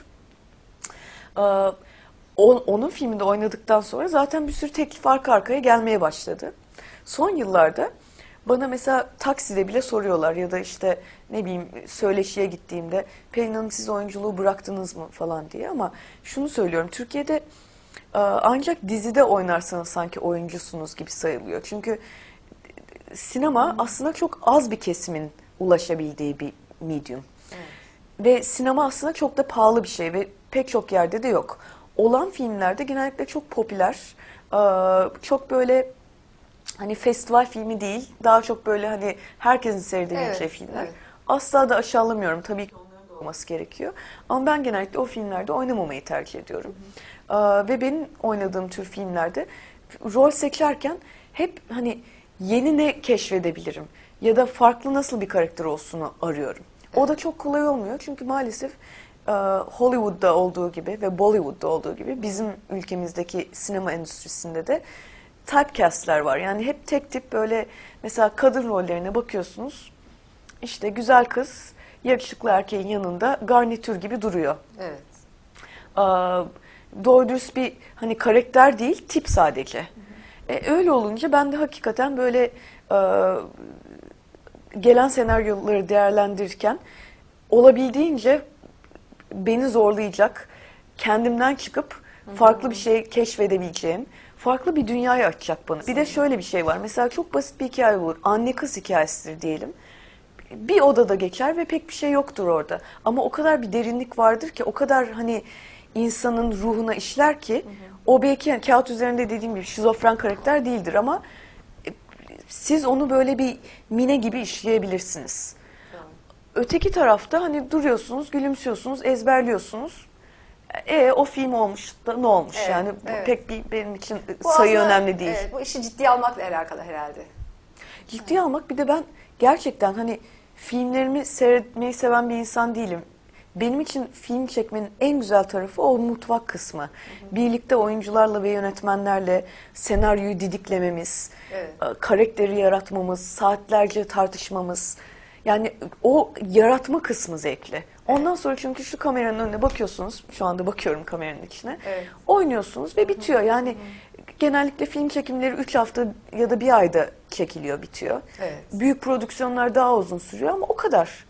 Speaker 2: Onun filminde oynadıktan sonra zaten bir sürü teklif arka arkaya gelmeye başladı. Son yıllarda bana mesela takside bile soruyorlar ya da işte ne bileyim söyleşiye gittiğimde Pelin Hanım siz oyunculuğu bıraktınız mı falan diye ama şunu söylüyorum Türkiye'de ancak dizide oynarsanız sanki oyuncusunuz gibi sayılıyor. Çünkü sinema aslında çok az bir kesimin ulaşabildiği bir medium.
Speaker 1: Evet.
Speaker 2: Ve sinema aslında çok da pahalı bir şey ve pek çok yerde de yok. Olan filmlerde genellikle çok popüler, çok böyle hani festival filmi değil, daha çok böyle hani herkesin seyredebileceği filmler.
Speaker 1: Evet.
Speaker 2: asla da aşağılamıyorum. Tabii ki onların da olması gerekiyor. Ama ben genellikle o filmlerde oynamamayı tercih ediyorum. Ve benim oynadığım tür filmlerde rol seçerken hep hani yeni ne keşfedebilirim ya da farklı nasıl bir karakter olsunu arıyorum. O da çok kolay olmuyor çünkü maalesef Hollywood'da olduğu gibi ve Bollywood'da olduğu gibi bizim ülkemizdeki sinema endüstrisinde de typecast'ler var. Yani hep tek tip böyle mesela kadın rollerine bakıyorsunuz. İşte güzel kız yakışıklı erkeğin yanında garnitür gibi duruyor.
Speaker 1: Evet.
Speaker 2: Doğru dürüst bir hani karakter değil, tip sadece. Öyle olunca ben de hakikaten böyle gelen senaryoları değerlendirirken olabildiğince beni zorlayacak, kendimden çıkıp farklı bir şey keşfedebileceğim, farklı bir dünyayı açacak bana. Bir de şöyle bir şey var. Mesela çok basit bir hikaye olur. Anne kız hikayesidir diyelim. Bir odada geçer ve pek bir şey yoktur orada. Ama o kadar bir derinlik vardır ki, o kadar hani insanın ruhuna işler ki, o belki yani kağıt üzerinde dediğim gibi şizofren karakter değildir ama siz onu böyle bir mine gibi işleyebilirsiniz. Öteki tarafta hani duruyorsunuz, gülümsüyorsunuz, ezberliyorsunuz. O film olmuş da ne olmuş
Speaker 1: Evet,
Speaker 2: yani
Speaker 1: evet.
Speaker 2: pek bir benim için
Speaker 1: Bu
Speaker 2: sayı
Speaker 1: aslında,
Speaker 2: önemli değil.
Speaker 1: Evet, bu işi ciddiye almakla alakalı herhalde.
Speaker 2: Ciddiye almak, bir de ben gerçekten hani filmlerimi seyretmeyi seven bir insan değilim. Benim için film çekmenin en güzel tarafı o mutfak kısmı. Birlikte oyuncularla ve yönetmenlerle senaryoyu didiklememiz,
Speaker 1: Evet.
Speaker 2: karakteri yaratmamız, saatlerce tartışmamız. Yani o yaratma kısmı zevkli. Ondan sonra çünkü şu kameranın önüne bakıyorsunuz, şu anda bakıyorum kameranın içine,
Speaker 1: Evet.
Speaker 2: oynuyorsunuz ve bitiyor. Yani genellikle film çekimleri 3 hafta ya da bir ayda çekiliyor, bitiyor.
Speaker 1: Evet.
Speaker 2: Büyük prodüksiyonlar daha uzun sürüyor ama o kadar.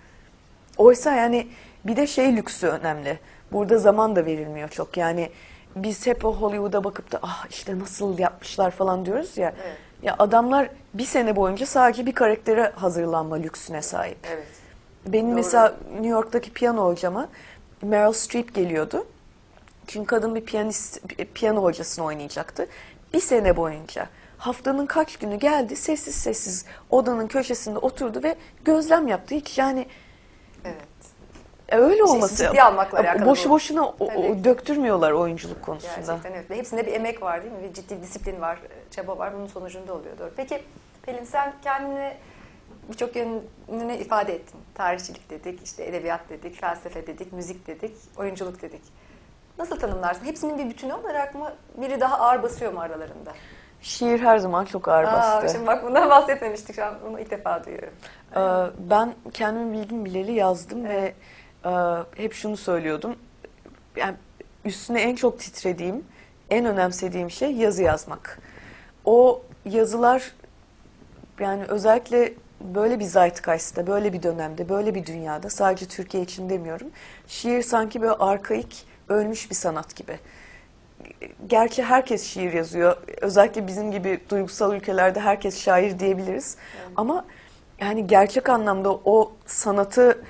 Speaker 2: Oysa yani bir de şey lüksü önemli. Burada zaman da verilmiyor çok. Yani biz hep o Hollywood'a bakıp da ah işte nasıl yapmışlar falan diyoruz ya.
Speaker 1: Evet.
Speaker 2: Ya adamlar bir sene boyunca sadece bir karaktere hazırlanma lüksüne sahip.
Speaker 1: Evet.
Speaker 2: Benim
Speaker 1: Doğru.
Speaker 2: mesela New York'taki piyano hocama Meryl Streep geliyordu. Çünkü kadın bir piyano hocasını oynayacaktı. Bir sene boyunca haftanın kaç günü geldi, sessiz sessiz odanın köşesinde oturdu ve gözlem yaptı. Hiç yani
Speaker 1: Evet.
Speaker 2: öyle olması.
Speaker 1: Ciddiye almakla alakalı
Speaker 2: boşu
Speaker 1: bu.
Speaker 2: boşuna
Speaker 1: Tabii.
Speaker 2: döktürmüyorlar oyunculuk konusunda.
Speaker 1: Gerçekten evet. Ve hepsinde bir emek var değil mi? Bir ciddi disiplin var, çaba var. Bunun sonucunda oluyor. Doğru. Peki Pelin, sen kendini birçok yönünü ifade ettin. Tarihçilik dedik, işte edebiyat dedik, felsefe dedik, müzik dedik, oyunculuk dedik. Nasıl tanımlarsın? Hepsinin bir bütünü olarak mı? Biri daha ağır basıyor mu aralarında?
Speaker 2: Şiir her zaman çok ağır bastı.
Speaker 1: Şimdi bak bundan bahsetmemiştik. Şu an bunu ilk defa duyuyorum.
Speaker 2: Ben kendimi bildim bileli yazdım ve hep şunu söylüyordum. Yani üstüne en çok titrediğim, en önemsediğim şey yazı yazmak. O yazılar yani özellikle böyle bir zeitgeist'te, böyle bir dönemde, böyle bir dünyada, sadece Türkiye için demiyorum. Şiir sanki böyle arkaik, ölmüş bir sanat gibi. Gerçi herkes şiir yazıyor. Özellikle bizim gibi duygusal ülkelerde herkes şair diyebiliriz.
Speaker 1: Evet.
Speaker 2: Ama yani gerçek anlamda o sanatı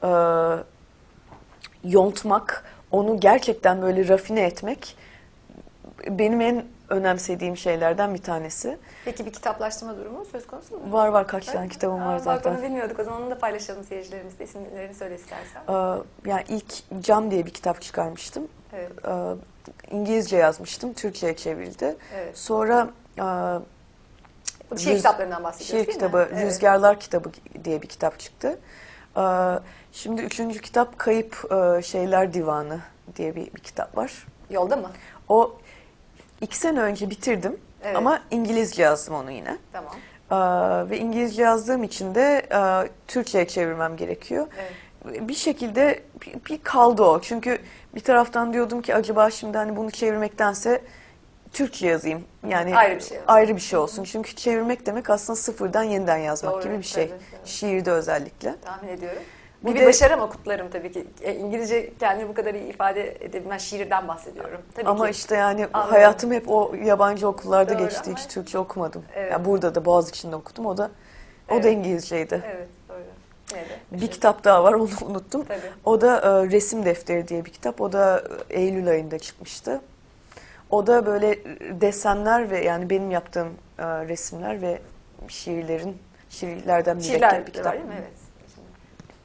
Speaker 2: yontmak, onu gerçekten böyle rafine etmek benim en önemsediğim şeylerden bir tanesi.
Speaker 1: Peki bir kitaplaştırma durumu söz konusu mu?
Speaker 2: Var kaç tane kitabım var
Speaker 1: Bak
Speaker 2: zaten.
Speaker 1: onu bilmiyorduk. O zaman onu da paylaşalım seyircilerimizle. İsimlerini söyle istersen.
Speaker 2: Yani ilk Cam diye bir kitap çıkarmıştım.
Speaker 1: Evet.
Speaker 2: İngilizce yazmıştım, Türkçe'ye çevrildi.
Speaker 1: Evet.
Speaker 2: Sonra
Speaker 1: Bu şiir kitaplarından bahsediyoruz
Speaker 2: şiir
Speaker 1: değil
Speaker 2: kitabı,
Speaker 1: mi? Evet.
Speaker 2: Rüzgarlar kitabı diye bir kitap çıktı. Şimdi 3. kitap Kayıp Şeyler Divanı diye bir kitap var.
Speaker 1: Yolda mı?
Speaker 2: O 2 sene önce bitirdim
Speaker 1: Evet.
Speaker 2: ama İngilizce yazdım onu yine.
Speaker 1: Tamam.
Speaker 2: Ve İngilizce yazdığım için de Türkçe'ye çevirmem gerekiyor.
Speaker 1: Evet.
Speaker 2: Bir şekilde bir kaldı o. Çünkü bir taraftan diyordum ki acaba şimdi hani bunu çevirmektense Türkçe yazayım. Yani
Speaker 1: Ayrı bir şey olsun.
Speaker 2: ayrı bir şey olsun. Çünkü çevirmek demek aslında sıfırdan yeniden yazmak
Speaker 1: Doğru,
Speaker 2: gibi bir şey.
Speaker 1: tabii, tabii.
Speaker 2: Şiirde özellikle.
Speaker 1: Tahmin ediyorum. Bu
Speaker 2: Bir
Speaker 1: bir
Speaker 2: de-
Speaker 1: başarı ama kutlarım tabii ki. İngilizce kendini bu kadar iyi ifade edebilmen, şiirden bahsediyorum. Tabii
Speaker 2: Ama
Speaker 1: ki.
Speaker 2: işte yani
Speaker 1: Anladım.
Speaker 2: hayatım hep o yabancı okullarda
Speaker 1: Doğru
Speaker 2: geçti.
Speaker 1: ama-
Speaker 2: Hiç Türkçe okumadım.
Speaker 1: Evet.
Speaker 2: Yani burada da Boğaziçi'nde okudum. O da
Speaker 1: Evet.
Speaker 2: İngilizceydi.
Speaker 1: Evet, doğru. Yine de.
Speaker 2: Bir kitap daha var, onu unuttum.
Speaker 1: Tabii.
Speaker 2: O da Resim Defteri diye bir kitap. O da Eylül ayında çıkmıştı. O da böyle desenler ve yani benim yaptığım resimler ve şiirlerden
Speaker 1: Şiirler
Speaker 2: mürekkep bir
Speaker 1: de
Speaker 2: kitap.
Speaker 1: var değil mi? Evet.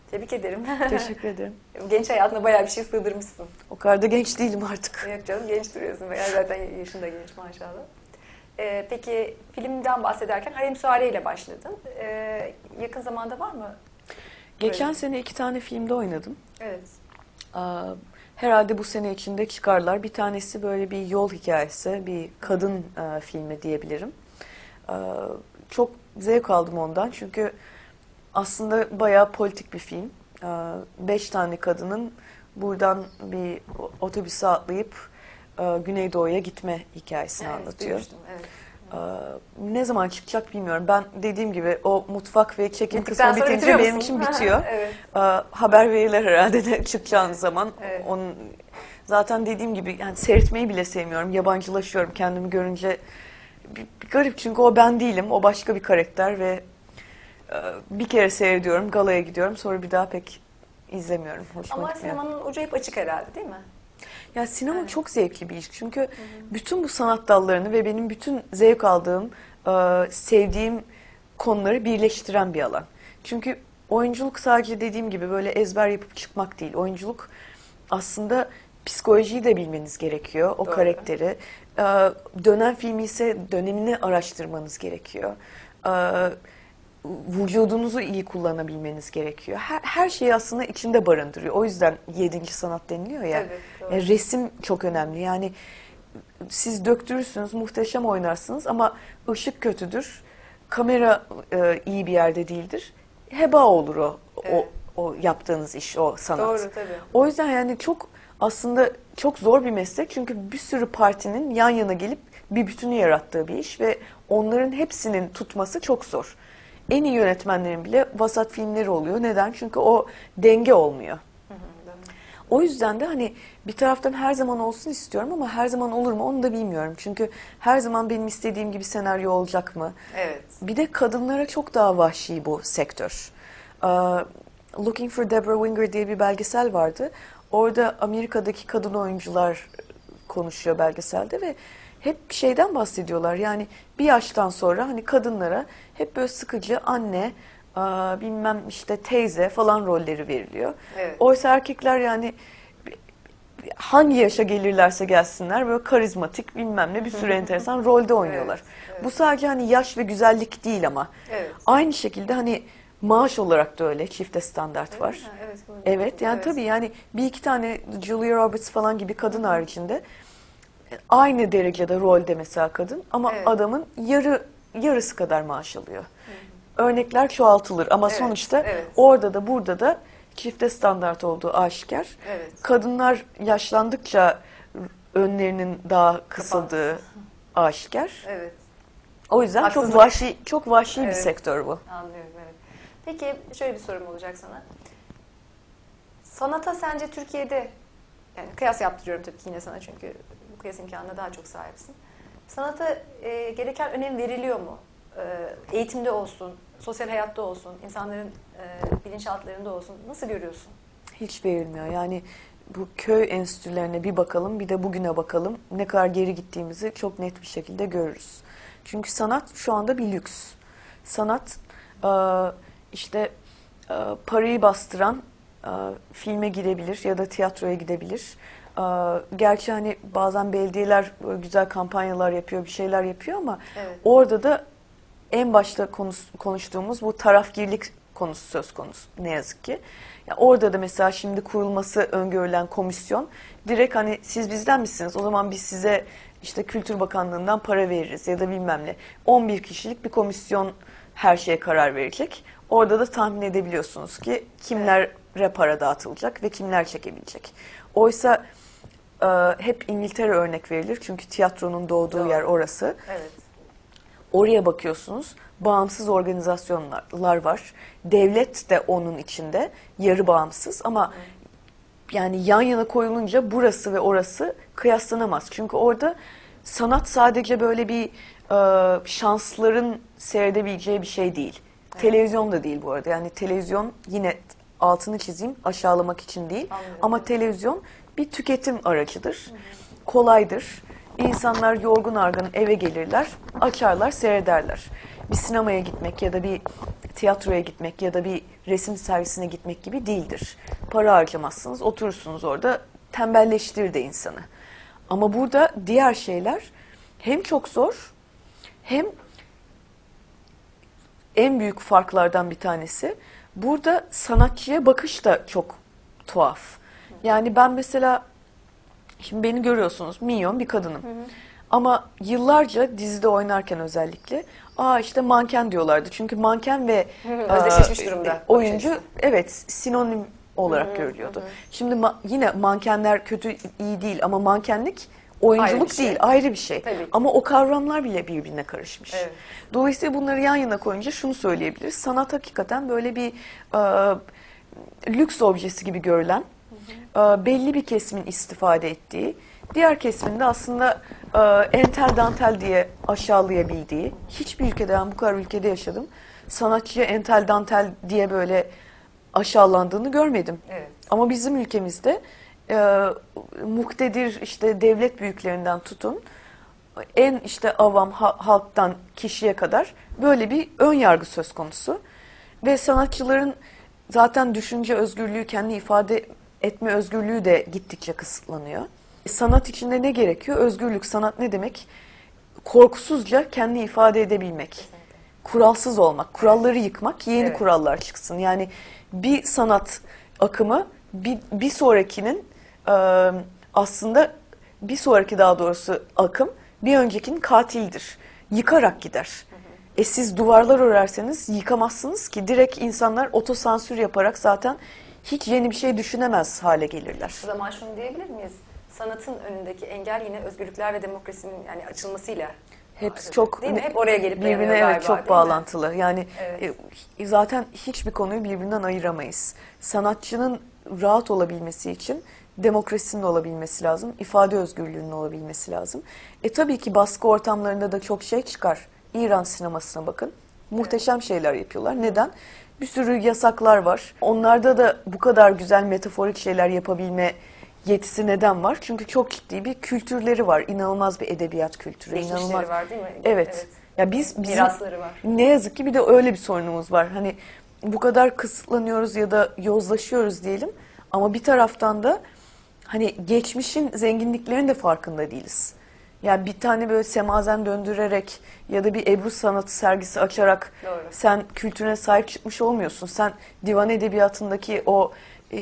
Speaker 1: Tebrik ederim.
Speaker 2: Teşekkür ederim.
Speaker 1: Genç hayatına bayağı bir şey sığdırmışsın.
Speaker 2: O kadar da genç değilim artık.
Speaker 1: Yok canım, genç duruyorsun. Bayağı zaten yaşın da genç maşallah. Peki filmden bahsederken Harem Suare ile başladın. Yakın zamanda var mı?
Speaker 2: Geçen
Speaker 1: Böyle.
Speaker 2: sene 2 tane filmde oynadım.
Speaker 1: Evet.
Speaker 2: Herhalde bu sene içinde çıkarlar. Bir tanesi böyle bir yol hikayesi, bir kadın filmi diyebilirim. Çok zevk aldım ondan çünkü aslında bayağı politik bir film. 5 tane kadının buradan bir otobüse atlayıp Güneydoğu'ya gitme hikayesini anlatıyor.
Speaker 1: Duymuştum, evet.
Speaker 2: Ne zaman çıkacak bilmiyorum. Ben dediğim gibi o mutfak ve çekim
Speaker 1: Bittikten
Speaker 2: kısmı
Speaker 1: sonra
Speaker 2: bitince
Speaker 1: bitiriyor
Speaker 2: benim
Speaker 1: musun?
Speaker 2: için bitiyor.
Speaker 1: Evet.
Speaker 2: Haber verirler herhalde de çıkacağınız zaman.
Speaker 1: Evet.
Speaker 2: Onun, zaten dediğim gibi yani seyretmeyi bile sevmiyorum. Yabancılaşıyorum kendimi görünce. Bir garip çünkü o ben değilim. O başka bir karakter ve bir kere seyrediyorum, galaya gidiyorum. Sonra bir daha pek izlemiyorum. Hoşuma
Speaker 1: Ama
Speaker 2: gitmiyor.
Speaker 1: sinemanın ucu hep açık herhalde, değil mi?
Speaker 2: Ya sinema
Speaker 1: Evet.
Speaker 2: çok zevkli bir iş. Çünkü bütün bu sanat dallarını ve benim bütün zevk aldığım, sevdiğim konuları birleştiren bir alan. Çünkü oyunculuk sadece dediğim gibi böyle ezber yapıp çıkmak değil. Oyunculuk aslında psikolojiyi de bilmeniz gerekiyor, o
Speaker 1: Doğru.
Speaker 2: karakteri. Dönem filmi ise dönemini araştırmanız gerekiyor. Vücudunuzu iyi kullanabilmeniz gerekiyor. Her şeyi aslında içinde barındırıyor. O yüzden 7. sanat deniliyor ya.
Speaker 1: Evet, doğru.
Speaker 2: Resim çok önemli. Yani siz döktürürsünüz, muhteşem oynarsınız ama ışık kötüdür. Kamera iyi bir yerde değildir. Heba olur
Speaker 1: Evet.
Speaker 2: o yaptığınız iş, o sanat.
Speaker 1: Doğru, tabii.
Speaker 2: O yüzden yani aslında çok zor bir meslek. Çünkü bir sürü partinin yan yana gelip bir bütünü yarattığı bir iş ve onların hepsinin tutması çok zor. En iyi yönetmenlerin bile vasat filmleri oluyor. Neden? Çünkü o denge olmuyor. O yüzden de hani bir taraftan her zaman olsun istiyorum ama her zaman olur mu onu da bilmiyorum. Çünkü her zaman benim istediğim gibi senaryo olacak mı?
Speaker 1: Evet.
Speaker 2: Bir de kadınlara çok daha vahşi bu sektör. Looking for Deborah Winger diye bir belgesel vardı. Orada Amerika'daki kadın oyuncular konuşuyor belgeselde ve hep bir şeyden bahsediyorlar. Yani bir yaştan sonra hani kadınlara hep böyle sıkıcı anne, bilmem işte teyze falan rolleri veriliyor.
Speaker 1: Evet.
Speaker 2: Oysa erkekler yani hangi yaşa gelirlerse gelsinler böyle karizmatik bilmem ne bir sürü enteresan rolde oynuyorlar.
Speaker 1: Evet.
Speaker 2: Bu sadece hani yaş ve güzellik değil ama.
Speaker 1: Evet.
Speaker 2: Aynı şekilde hani maaş olarak da öyle çifte standart var.
Speaker 1: Ha, evet, bunu
Speaker 2: Evet yani
Speaker 1: evet.
Speaker 2: tabii yani bir iki tane Julia Roberts falan gibi kadın haricinde aynı derecede rolde mesela kadın ama
Speaker 1: Evet.
Speaker 2: adamın yarısı kadar maaş alıyor. Örnekler çoğaltılır ama
Speaker 1: Evet,
Speaker 2: sonuçta
Speaker 1: evet.
Speaker 2: orada da burada da çifte standart olduğu aşikar.
Speaker 1: Evet.
Speaker 2: Kadınlar yaşlandıkça önlerinin daha kısaldığı aşikar.
Speaker 1: Evet.
Speaker 2: O yüzden
Speaker 1: Haksızlık.
Speaker 2: çok vahşi bir
Speaker 1: Evet.
Speaker 2: sektör bu.
Speaker 1: Anlıyorum, evet. Peki şöyle bir sorum olacak sana. Sanata sence Türkiye'de, yani kıyas yaptırıyorum tabii ki yine sana çünkü bu kıyas imkanına daha çok sahipsin. Sanata gereken önem veriliyor mu? Eğitimde olsun, sosyal hayatta olsun, insanların bilinçaltlarında olsun. Nasıl görüyorsun?
Speaker 2: Hiç verilmiyor. Yani bu köy enstitülerine bir bakalım, bir de bugüne bakalım. Ne kadar geri gittiğimizi çok net bir şekilde görürüz. Çünkü sanat şu anda bir lüks. Sanat işte parayı bastıran filme gidebilir ya da tiyatroya gidebilir. Gerçi hani bazen belediyeler güzel kampanyalar yapıyor, bir şeyler yapıyor ama
Speaker 1: Evet.
Speaker 2: orada da en başta konuştuğumuz bu tarafgirlik konusu söz konusu ne yazık ki. Ya orada da mesela şimdi kurulması öngörülen komisyon direkt hani siz bizden misiniz? O zaman biz size işte Kültür Bakanlığı'ndan para veririz ya da bilmem ne. 11 kişilik bir komisyon her şeye karar verecek. Orada da tahmin edebiliyorsunuz ki kimlere para dağıtılacak ve kimler çekebilecek. Oysa hep İngiltere örnek verilir çünkü tiyatronun doğduğu
Speaker 1: Doğru.
Speaker 2: yer orası.
Speaker 1: Evet.
Speaker 2: Oraya bakıyorsunuz, bağımsız organizasyonlar var. Devlet de onun içinde, yarı bağımsız ama yani yan yana koyulunca burası ve orası kıyaslanamaz. Çünkü orada sanat sadece böyle bir şansların seyredebileceği bir şey değil.
Speaker 1: Evet.
Speaker 2: Televizyon da değil bu arada. Yani televizyon yine altını çizeyim aşağılamak için değil.
Speaker 1: Anlıyorum.
Speaker 2: Ama televizyon bir tüketim aracıdır. Kolaydır. İnsanlar yorgun argın eve gelirler, açarlar, seyrederler. bir sinemaya gitmek ya da bir tiyatroya gitmek ya da bir resim sergisine gitmek gibi değildir. Para harcamazsınız, oturursunuz orada, tembelleştirir de insanı. Ama burada diğer şeyler hem çok zor, hem en büyük farklardan bir tanesi, burada sanatçıya bakış da çok tuhaf. Yani ben mesela, şimdi beni görüyorsunuz, minyon bir kadınım. Ama yıllarca dizide oynarken özellikle, işte manken diyorlardı. Çünkü manken ve
Speaker 1: özdeşleşmiş durumda.
Speaker 2: oyuncu, evet, sinonim olarak görülüyordu. Şimdi yine mankenler kötü, iyi değil ama mankenlik oyunculuk
Speaker 1: Ayrı bir şey.
Speaker 2: değil, ayrı bir şey.
Speaker 1: Tabii ki.
Speaker 2: Ama o kavramlar bile birbirine karışmış.
Speaker 1: Evet.
Speaker 2: Dolayısıyla bunları yan yana koyunca şunu söyleyebiliriz. Sanat hakikaten böyle bir lüks objesi gibi görülen, belli bir kesimin istifade ettiği, diğer kesimin de aslında entel dantel diye aşağılayabildiği, hiçbir ülkede, ben bu kadar ülkede yaşadım, sanatçıya entel dantel diye böyle aşağılandığını görmedim.
Speaker 1: Evet.
Speaker 2: Ama bizim ülkemizde muktedir, işte devlet büyüklerinden tutun, en işte avam halktan kişiye kadar böyle bir ön yargı söz konusu. Ve sanatçıların zaten düşünce özgürlüğü, kendi ifade etme özgürlüğü de gittikçe kısıtlanıyor. Sanat içinde ne gerekiyor? Özgürlük. Sanat ne demek? Korkusuzca kendi ifade edebilmek. Kuralsız olmak, kuralları yıkmak, yeni
Speaker 1: Evet.
Speaker 2: kurallar çıksın. Yani bir sanat akımı bir sonrakinin aslında bir sonraki, daha doğrusu akım, bir öncekinin katilidir. Yıkarak gider. Siz duvarlar örerseniz yıkamazsınız ki, direkt insanlar otosansür yaparak zaten hiç yeni bir şey düşünemez hale gelirler.
Speaker 1: O zaman şunu diyebilir miyiz? Sanatın önündeki engel yine özgürlükler ve demokrasinin yani açılmasıyla.
Speaker 2: Hepsi çok,
Speaker 1: değil mi? Hep oraya gelip
Speaker 2: birbirine,
Speaker 1: dayanıyor
Speaker 2: evet,
Speaker 1: galiba,
Speaker 2: çok
Speaker 1: değil
Speaker 2: bağlantılı. Yani
Speaker 1: Evet.
Speaker 2: zaten hiçbir konuyu birbirinden ayıramayız. Sanatçının rahat olabilmesi için demokrasinin olabilmesi lazım, ifade özgürlüğünün olabilmesi lazım. Tabii ki baskı ortamlarında da çok şey çıkar. İran sinemasına bakın. Muhteşem şeyler yapıyorlar. Neden? Bir sürü yasaklar var. Onlarda da bu kadar güzel metaforik şeyler yapabilme yetisi neden var? Çünkü çok ciddi bir kültürleri var. İnanılmaz bir edebiyat kültürü.
Speaker 1: Geçmişleri
Speaker 2: İnanılmaz.
Speaker 1: var değil mi?
Speaker 2: Evet. Ya bizim
Speaker 1: mirasları var.
Speaker 2: ne yazık ki bir de öyle bir sorunumuz var. Hani bu kadar kısıtlanıyoruz ya da yozlaşıyoruz diyelim. Ama bir taraftan da hani geçmişin zenginliklerinin de farkında değiliz. Yani bir tane böyle semazen döndürerek ya da bir Ebru sanatı sergisi açarak
Speaker 1: Doğru.
Speaker 2: sen kültürüne sahip çıkmış olmuyorsun. Sen divan edebiyatındaki o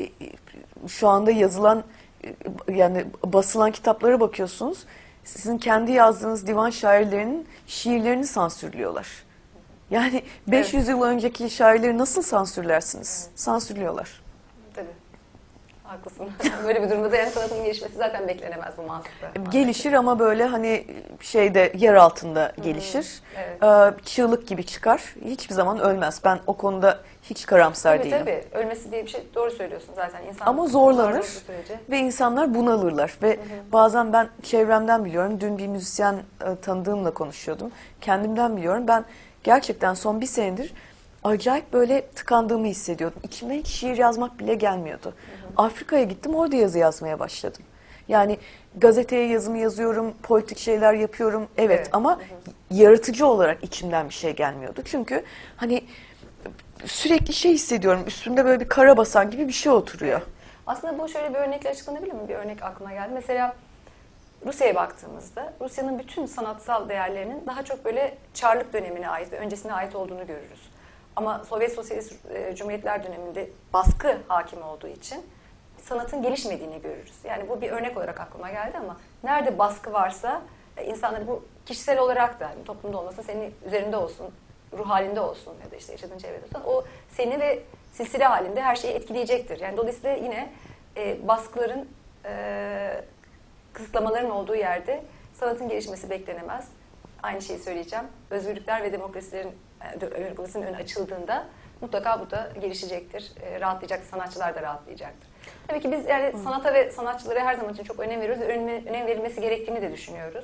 Speaker 2: şu anda yazılan, yani basılan kitaplara bakıyorsunuz. Sizin kendi yazdığınız divan şairlerinin şiirlerini sansürlüyorlar. Yani 500 yıl önceki şairleri nasıl sansürlersiniz? Sansürlüyorlar.
Speaker 1: Tabii. Haklısın. Böyle bir durumda da yani sanatın gelişmesi zaten beklenemez bu mantıkta.
Speaker 2: Gelişir ama böyle hani şeyde, yer altında gelişir.
Speaker 1: Evet.
Speaker 2: Çığlık gibi çıkar. Hiçbir zaman ölmez. Ben o konuda hiç karamsar
Speaker 1: Tabii
Speaker 2: değilim.
Speaker 1: tabii. Ölmesi diye bir şey, doğru söylüyorsun zaten. İnsan
Speaker 2: Ama
Speaker 1: var
Speaker 2: zorlanır
Speaker 1: olduğu sürece.
Speaker 2: ve insanlar bunalırlar. Ve bazen ben çevremden biliyorum. Dün bir müzisyen tanıdığımla konuşuyordum. Kendimden biliyorum. Ben gerçekten son bir senedir acayip böyle tıkandığımı hissediyordum. İçimden hiç şiir yazmak bile gelmiyordu. Afrika'ya gittim, orada yazı yazmaya başladım. Yani gazeteye yazımı yazıyorum, politik şeyler yapıyorum. Evet. Ama yaratıcı olarak içimden bir şey gelmiyordu. Çünkü hani sürekli şey hissediyorum, üstümde böyle bir kara basan gibi bir şey oturuyor.
Speaker 1: Evet. Aslında bu şöyle bir örnekle açıklanabilir mi? Bir örnek aklıma geldi. Mesela Rusya'ya baktığımızda Rusya'nın bütün sanatsal değerlerinin daha çok böyle Çarlık dönemine ait ve öncesine ait olduğunu görürüz. Ama Sovyet Sosyalist Cumhuriyetler döneminde baskı hakim olduğu için sanatın gelişmediğini görürüz. Yani bu bir örnek olarak aklıma geldi ama nerede baskı varsa insanlar, bu kişisel olarak da yani toplumda olmasın, senin üzerinde olsun, ruh halinde olsun ya da işte yaşadığın çevrede olsun, o seni ve silsile halinde her şeyi etkileyecektir. Yani dolayısıyla yine baskıların, kısıtlamaların olduğu yerde sanatın gelişmesi beklenemez. Aynı şeyi söyleyeceğim. Özgürlükler ve demokrasinin önü açıldığında mutlaka bu da gelişecektir. Rahatlayacak, sanatçılar da rahatlayacaktır. Tabii ki biz yani sanata ve sanatçılara her zaman için çok önem veriyoruz ve önem verilmesi gerektiğini de düşünüyoruz.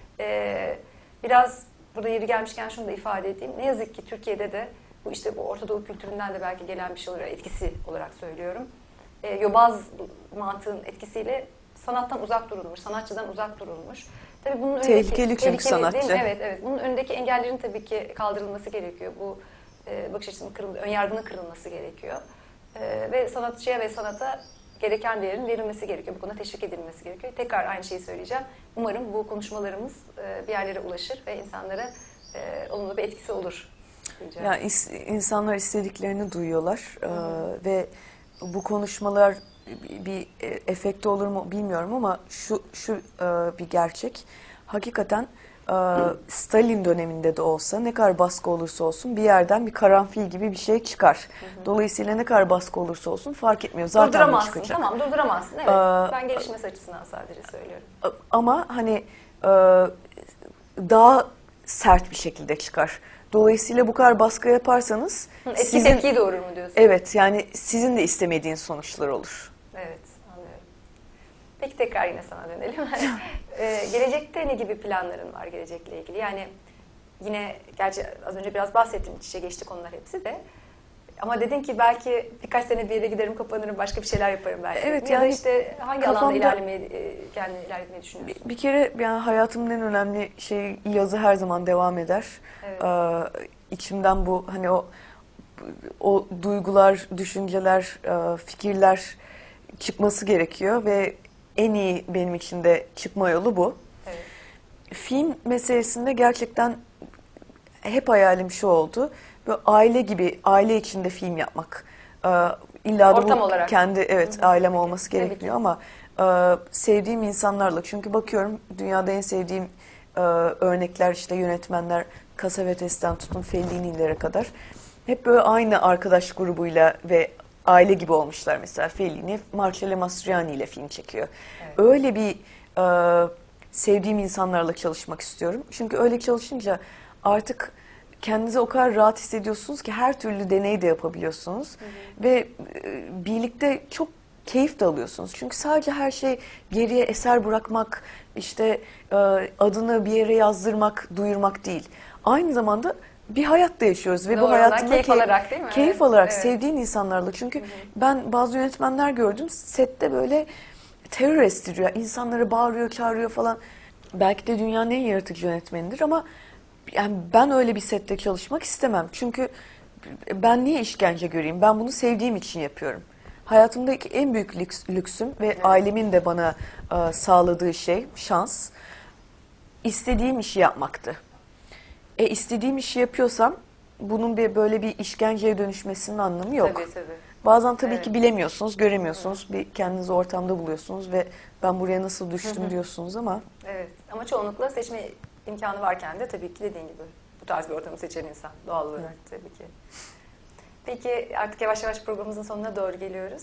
Speaker 1: Biraz burada yeri gelmişken şunu da ifade edeyim. Ne yazık ki Türkiye'de de bu işte bu Orta Doğu kültüründen de belki gelen bir şey olur, etkisi olarak söylüyorum. Yobaz mantığın etkisiyle sanattan uzak durulmuş, sanatçıdan uzak durulmuş. Tabii bunun
Speaker 2: Tehlikeli çünkü sanatçı.
Speaker 1: değil mi? Evet, evet. Bunun önündeki engellerin tabii ki kaldırılması gerekiyor. Bu bakış açısının ön yargının kırılması gerekiyor. Ve sanatçıya ve sanata gereken değerin verilmesi gerekiyor. Bu konuda teşvik edilmesi gerekiyor. Tekrar aynı şeyi söyleyeceğim. Umarım bu konuşmalarımız bir yerlere ulaşır ve insanlara olumlu bir etkisi olur.
Speaker 2: Yani insanlar istediklerini duyuyorlar ve bu konuşmalar bir efekti olur mu bilmiyorum ama şu bir gerçek. Hakikaten Stalin döneminde de olsa ne kadar baskı olursa olsun bir yerden bir karanfil gibi bir şey çıkar. Dolayısıyla ne kadar baskı olursa olsun fark etmiyor. Zaten bu
Speaker 1: durduramazsın.
Speaker 2: çıkacak.
Speaker 1: Tamam, durduramazsın. Evet. Ben gelişmesi açısından sadece söylüyorum.
Speaker 2: Ama hani daha sert bir şekilde çıkar. Dolayısıyla bu kadar baskı yaparsanız
Speaker 1: Etki tepkiyi doğurur mu diyorsun?
Speaker 2: Evet, yani sizin de istemediğin sonuçlar olur.
Speaker 1: Evet, anlıyorum. Peki tekrar yine sana dönelim. Gelecekte ne gibi planların var gelecekle ilgili? Yani yine gerçi az önce biraz bahsettim, iç içe geçti konular hepsi de. Ama dedin ki belki birkaç sene bir yere giderim, kapanırım, başka bir şeyler yaparım belki.
Speaker 2: Evet,
Speaker 1: ya da
Speaker 2: yani
Speaker 1: işte hangi alanda kendini ilerletmeyi düşünüyorsun?
Speaker 2: Bir kere yani hayatımın en önemli şeyi yazı her zaman devam eder.
Speaker 1: Evet.
Speaker 2: İçimden bu hani o duygular, düşünceler, fikirler çıkması gerekiyor ve en iyi benim için de çıkma yolu bu.
Speaker 1: Evet.
Speaker 2: Film meselesinde gerçekten hep hayalim şu oldu. Böyle aile gibi, aile içinde film yapmak. İlla da
Speaker 1: Ortam
Speaker 2: bu
Speaker 1: olarak.
Speaker 2: kendi ailem olması
Speaker 1: Tabii
Speaker 2: gerekmiyor
Speaker 1: ki.
Speaker 2: ama sevdiğim insanlarla. Çünkü bakıyorum dünyada en sevdiğim örnekler işte yönetmenler Cassavetes'ten tutun Fellini'lere kadar. Hep böyle aynı arkadaş grubuyla ve aile gibi olmuşlar mesela. Fellini, Marcello Mastroianni ile film çekiyor.
Speaker 1: Evet.
Speaker 2: Öyle bir sevdiğim insanlarla çalışmak istiyorum. Çünkü öyle çalışınca artık kendinizi o kadar rahat hissediyorsunuz ki her türlü deneyi de yapabiliyorsunuz. Ve birlikte çok keyif de alıyorsunuz. Çünkü sadece her şey geriye eser bırakmak, işte adını bir yere yazdırmak, duyurmak değil. Aynı zamanda bir hayatta yaşıyoruz ve
Speaker 1: Doğru,
Speaker 2: bu hayatta
Speaker 1: keyif alarak değil mi?
Speaker 2: Keyif
Speaker 1: Evet.
Speaker 2: alarak
Speaker 1: Evet.
Speaker 2: sevdiğin insanlarla. Çünkü ben bazı yönetmenler gördüm sette böyle terör estiriyor. İnsanları bağırıyor, çağırıyor falan. Belki de dünyanın en yaratıcı yönetmenidir ama yani ben öyle bir sette çalışmak istemem. Çünkü ben niye işkence göreyim? Ben bunu sevdiğim için yapıyorum. Hayatımdaki en büyük lüksüm ve ailemin de bana sağladığı şey, şans, istediğim işi yapmaktı. İstediğim işi yapıyorsam bunun böyle bir işkenceye dönüşmesinin anlamı yok.
Speaker 1: Tabii tabii.
Speaker 2: Bazen tabii ki bilemiyorsunuz, göremiyorsunuz. Bir kendinizi ortamda buluyorsunuz ve ben buraya nasıl düştüm diyorsunuz ama.
Speaker 1: Evet. Ama çoğunlukla seçme imkanı varken de tabii ki dediğin gibi bu tarz bir ortamı seçen insan doğal olarak tabii ki. Peki artık yavaş yavaş programımızın sonuna doğru geliyoruz.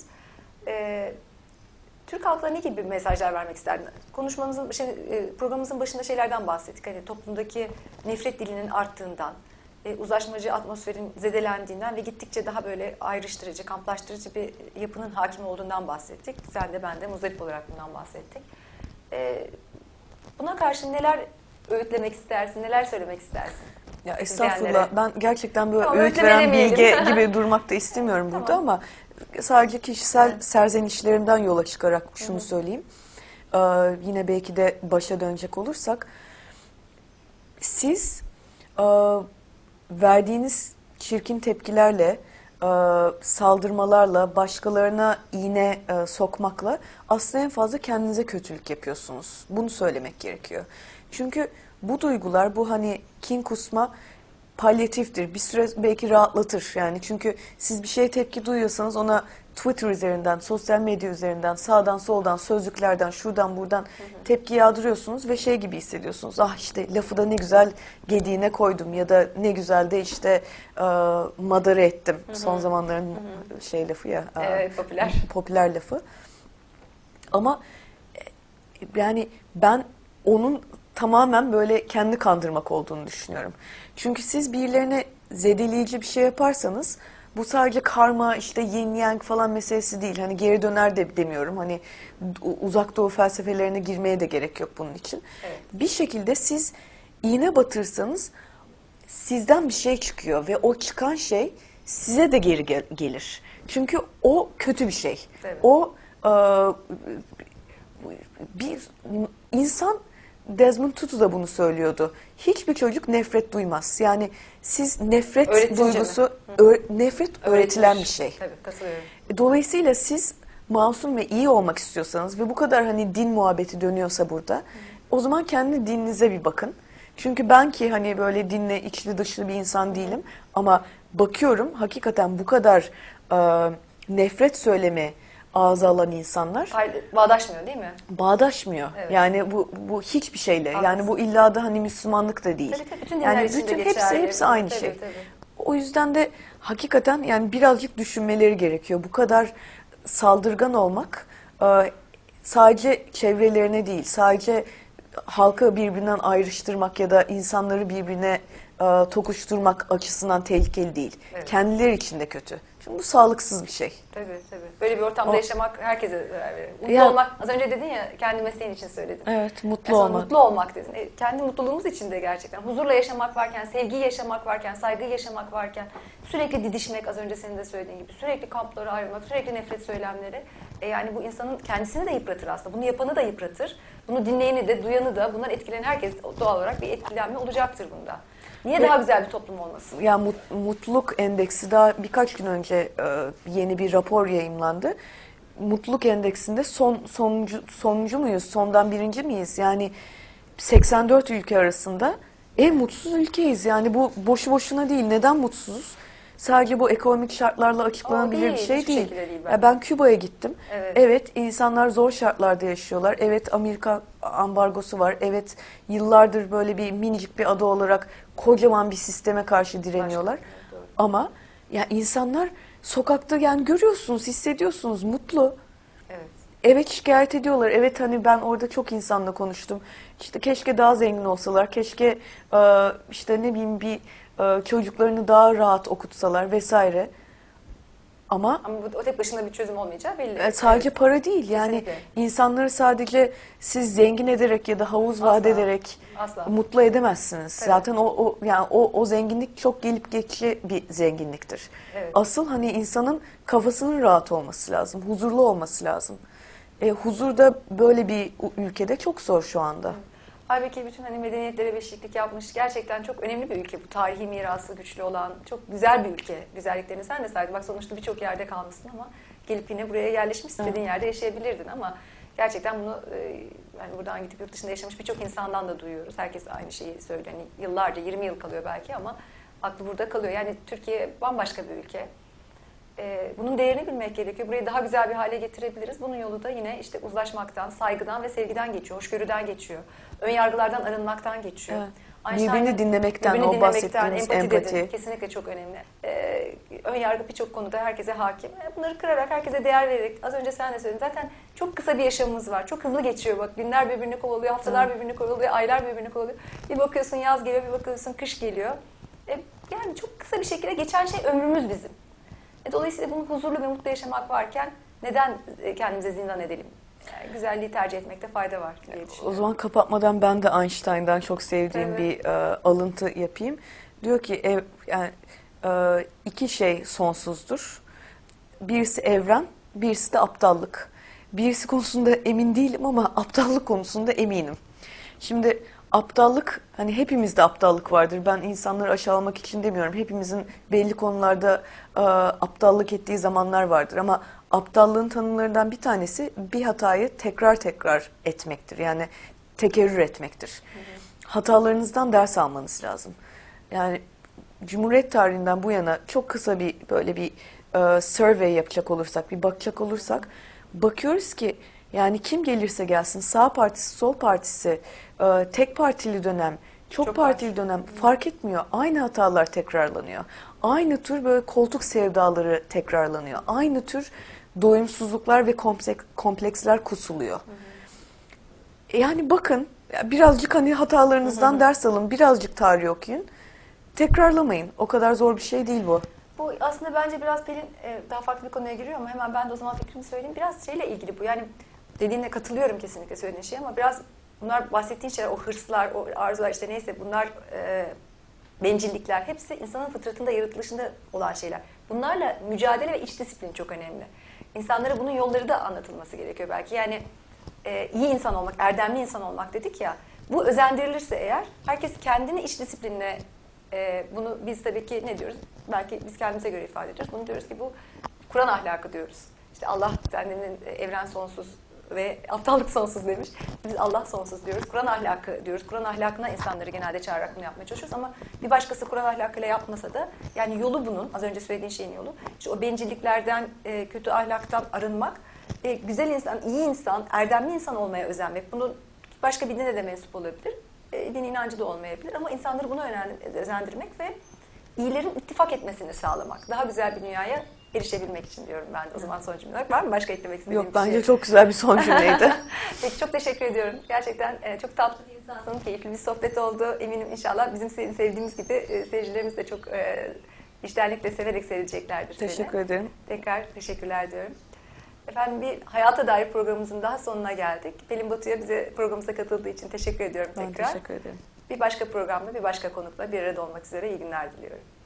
Speaker 1: Türk halkına ne gibi mesajlar vermek isterdin? Programımızın başında şeylerden bahsettik. Hani toplumdaki nefret dilinin arttığından, uzlaşmacı atmosferin zedelendiğinden ve gittikçe daha böyle ayrıştırıcı, kamplaştırıcı bir yapının hakim olduğundan bahsettik. Sen de ben de muzdarip olarak bundan bahsettik. Buna karşı neler öğütlemek istersin, neler söylemek istersin?
Speaker 2: Ya estağfurullah, ben gerçekten böyle
Speaker 1: tamam,
Speaker 2: öğüt veren
Speaker 1: demeyelim.
Speaker 2: bilge gibi durmak da istemiyorum burada ama sadece kişisel serzenişlerimden yola çıkarak şunu söyleyeyim. Yine belki de başa dönecek olursak, siz verdiğiniz çirkin tepkilerle, saldırmalarla, başkalarına iğne sokmakla aslında en fazla kendinize kötülük yapıyorsunuz. Bunu söylemek gerekiyor. Çünkü bu duygular, bu hani kin kusma palyatiftir. Bir süre belki rahatlatır. Yani çünkü siz bir şeye tepki duyuyorsanız ona Twitter üzerinden, sosyal medya üzerinden, sağdan soldan, sözlüklerden, şuradan buradan tepki yağdırıyorsunuz ve şey gibi hissediyorsunuz. Ah işte lafı da ne güzel gediğine koydum ya da ne güzel de işte madara ettim. Son zamanların şey lafı ya.
Speaker 1: Evet,
Speaker 2: Popüler lafı. Ama yani ben onun tamamen böyle kendi kandırmak olduğunu düşünüyorum. Çünkü siz birilerine zedeleyici bir şey yaparsanız bu sadece karma, işte yin yang falan meselesi değil. Hani geri döner de demiyorum. Hani uzak doğu felsefelerine girmeye de gerek yok bunun için.
Speaker 1: Evet.
Speaker 2: Bir şekilde siz iğne batırsanız sizden bir şey çıkıyor ve o çıkan şey size de geri gelir. Çünkü o kötü bir şey.
Speaker 1: Evet.
Speaker 2: O bir insan, Desmond Tutu da bunu söylüyordu. Hiçbir çocuk nefret duymaz. Yani siz nefret
Speaker 1: Öğretince
Speaker 2: duygusu, nefret
Speaker 1: Öğretilir.
Speaker 2: öğretilen bir şey.
Speaker 1: Tabii, katılıyorum.
Speaker 2: Dolayısıyla siz masum ve iyi olmak istiyorsanız ve bu kadar hani din muhabbeti dönüyorsa burada, o zaman kendi dininize bir bakın. Çünkü ben ki hani böyle dinle içli dışlı bir insan değilim ama bakıyorum hakikaten bu kadar nefret söylemi ağza alan insanlar
Speaker 1: Bağdaşmıyor değil mi?
Speaker 2: bağdaşmıyor.
Speaker 1: Evet.
Speaker 2: Yani bu hiçbir şeyle.
Speaker 1: Haklısın.
Speaker 2: Yani bu illa da hani Müslümanlık da değil.
Speaker 1: Tabii, bütün dinler
Speaker 2: Yani
Speaker 1: için de
Speaker 2: bütün
Speaker 1: geçerli.
Speaker 2: hepsi aynı
Speaker 1: Tabii,
Speaker 2: şey.
Speaker 1: tabii.
Speaker 2: O yüzden de hakikaten yani birazcık düşünmeleri gerekiyor. Bu kadar saldırgan olmak sadece çevrelerine değil, sadece halkı birbirinden ayrıştırmak ya da insanları birbirine tokuşturmak açısından tehlikeli değil.
Speaker 1: Evet.
Speaker 2: Kendileri için de kötü. Şimdi bu sağlıksız bir şey.
Speaker 1: Tabii. Böyle bir ortamda yaşamak herkese zarar verir. Mutlu
Speaker 2: Ya-
Speaker 1: olmak, az önce dedin ya, kendi mesleğin için söyledin.
Speaker 2: Evet, mutlu
Speaker 1: Mesela
Speaker 2: olmak.
Speaker 1: mutlu olmak dedin. Kendi mutluluğumuz için de gerçekten huzurla yaşamak varken, sevgiyi yaşamak varken, saygıyı yaşamak varken, sürekli didişmek, az önce senin de söylediğin gibi, sürekli kamplara ayrılmak, sürekli nefret söylemleri, yani bu insanın kendisini de yıpratır aslında. Bunu yapanı da yıpratır. Bunu dinleyeni de, duyanı da, bundan etkilenen herkes doğal olarak bir etkilenme olacaktır bunda. Niye daha güzel bir toplum olmasın?
Speaker 2: Ya mutluluk endeksi daha birkaç gün önce yeni bir rapor yayımlandı. Mutluluk endeksinde sonuncu muyuz? Sondan birinci miyiz? Yani 84 ülke arasında en mutsuz ülkeyiz. Yani bu boşu boşuna değil. Neden mutsuzuz? Sadece bu ekonomik şartlarla açıklanabilir bir şey
Speaker 1: hiçbir
Speaker 2: değil.
Speaker 1: şekilde değil
Speaker 2: Ya ben Küba'ya gittim.
Speaker 1: Evet.
Speaker 2: Evet, insanlar zor şartlarda yaşıyorlar. Evet, Amerika ambargosu var. Evet, yıllardır böyle bir minicik bir ada olarak kocaman bir sisteme karşı direniyorlar.
Speaker 1: Doğru.
Speaker 2: Ama ya insanlar sokakta yani görüyorsunuz, hissediyorsunuz, mutlu.
Speaker 1: Evet.
Speaker 2: Evet, şikayet ediyorlar. Evet, hani ben orada çok insanla konuştum. İşte keşke daha zengin olsalar, keşke işte ne bileyim çocuklarını daha rahat okutsalar vesaire. Ama
Speaker 1: Ama o tek başına bir çözüm olmayacağı belli.
Speaker 2: sadece
Speaker 1: Evet.
Speaker 2: para değil. Yani
Speaker 1: Kesinlikle.
Speaker 2: insanları sadece siz zengin ederek ya da havuz vaat
Speaker 1: Asla.
Speaker 2: ederek
Speaker 1: Asla.
Speaker 2: mutlu edemezsiniz.
Speaker 1: Tabii.
Speaker 2: Zaten yani o zenginlik çok gelip geçici bir zenginliktir.
Speaker 1: Evet.
Speaker 2: Asıl hani insanın kafasının rahat olması lazım, huzurlu olması lazım. Huzur da böyle bir ülkede çok zor şu anda.
Speaker 1: Halbuki bütün hani medeniyetlere beşiklik yapmış, gerçekten çok önemli bir ülke bu. Tarihi mirası güçlü olan, çok güzel bir ülke. Güzelliklerini sen de saydın. Bak sonuçta birçok yerde kalmışsın ama gelip yine buraya yerleşmiş, istediğin yerde yaşayabilirdin ama gerçekten bunu yani buradan gidip yurt dışında yaşamış birçok insandan da duyuyoruz. Herkes aynı şeyi söylüyor. Hani yıllarca, 20 yıl kalıyor belki ama aklı burada kalıyor. Yani Türkiye bambaşka bir ülke. Bunun değerini bilmek gerekiyor. Burayı daha güzel bir hale getirebiliriz. Bunun yolu da yine işte uzlaşmaktan, saygıdan ve sevgiden geçiyor. Hoşgörüden geçiyor. Önyargılardan arınmaktan geçiyor.
Speaker 2: Evet. Birbirini dinlemekten, o bahsettiğimiz empati.
Speaker 1: Dedin. Kesinlikle çok önemli. Önyargı birçok konuda herkese hakim. Bunları kırarak, herkese değer vererek, az önce sen de söyledin. Zaten çok kısa bir yaşamımız var. Çok hızlı geçiyor bak. Günler birbirini kovalıyor, haftalar birbirini kovalıyor, aylar birbirini kovalıyor. Bir bakıyorsun yaz geliyor, bir bakıyorsun kış geliyor. Yani çok kısa bir şekilde geçen şey ömrümüz bizim. Dolayısıyla bunu huzurlu ve mutlu yaşamak varken neden kendimize zindan edelim? Yani güzelliği tercih etmekte fayda var diye düşünüyorum.
Speaker 2: O zaman kapatmadan ben de Einstein'dan çok sevdiğim
Speaker 1: Evet.
Speaker 2: bir alıntı yapayım. Diyor ki iki şey sonsuzdur. Birisi evren, birisi de aptallık. Birisi konusunda emin değilim ama aptallık konusunda eminim. Şimdi aptallık, hani hepimizde aptallık vardır. Ben insanları aşağılamak için demiyorum. Hepimizin belli konularda aptallık ettiği zamanlar vardır. Ama aptallığın tanımlarından bir tanesi bir hatayı tekrar tekrar etmektir. Yani tekerrür etmektir. Hatalarınızdan ders almanız lazım. Yani Cumhuriyet tarihinden bu yana çok kısa bir böyle bir survey yapacak olursak, bir bakacak olursak bakıyoruz ki yani kim gelirse gelsin sağ partisi, sol partisi, tek partili dönem, çok partili dönem fark etmiyor. Aynı hatalar tekrarlanıyor. Aynı tür böyle koltuk sevdaları tekrarlanıyor. Aynı tür doyumsuzluklar ve kompleksler kusuluyor. Yani bakın birazcık hani hatalarınızdan ders alın, birazcık tarih okuyun. Tekrarlamayın. O kadar zor bir şey değil bu.
Speaker 1: Bu aslında bence biraz Pelin daha farklı bir konuya giriyor ama hemen ben de o zaman fikrimi söyleyeyim. Biraz şeyle ilgili bu. Yani dediğine katılıyorum kesinlikle söylediğin şey ama biraz bunlar bahsettiğin şeyler, o hırslar, o arzular işte neyse bunlar bencillikler hepsi insanın fıtratında, yaratılışında olan şeyler. Bunlarla mücadele ve iç disiplin çok önemli. İnsanlara bunun yolları da anlatılması gerekiyor belki. Yani iyi insan olmak, erdemli insan olmak dedik ya. Bu özendirilirse eğer herkes kendini iç disiplinine, bunu biz tabii ki ne diyoruz? Belki biz kendimize göre ifade ediyoruz. Bunu diyoruz ki bu Kur'an ahlakı diyoruz. İşte Allah kendinin evren sonsuz ve aptallık sonsuz demiş. Biz Allah sonsuz diyoruz. Kur'an ahlakı diyoruz. Kur'an ahlakına insanları genelde çağırarak bunu yapmaya çalışıyoruz ama bir başkası Kur'an ahlakıyla yapmasa da yani yolu bunun, az önce söylediğin şeyin yolu. İşte o bencilliklerden, kötü ahlaktan arınmak, güzel insan, iyi insan, erdemli insan olmaya özenmek. Bunu başka bir dine de mensup olabilir. Dini inancı da olmayabilir ama insanları buna özendirmek ve iyilerin ittifak etmesini sağlamak. Daha güzel bir dünyaya erişebilmek için diyorum ben de. O zaman son cümle var mı? Başka eklemek istediğim
Speaker 2: Yok,
Speaker 1: bir şey?
Speaker 2: bence çok güzel bir son cümleydi.
Speaker 1: Peki, çok teşekkür ediyorum. Gerçekten çok tatlı bir insansın. Keyifli bir sohbet oldu. Eminim inşallah bizim sevdiğimiz gibi seyircilerimiz de çok içtenlikle severek seyredeceklerdir seni.
Speaker 2: Teşekkür ederim.
Speaker 1: Tekrar teşekkürler diyorum. Efendim, bir hayata dair programımızın daha sonuna geldik. Pelin Batu'ya bize programımıza katıldığı için teşekkür ediyorum tekrar.
Speaker 2: Ben teşekkür ederim.
Speaker 1: Bir başka programda, bir başka konukla bir arada olmak üzere iyi günler diliyorum.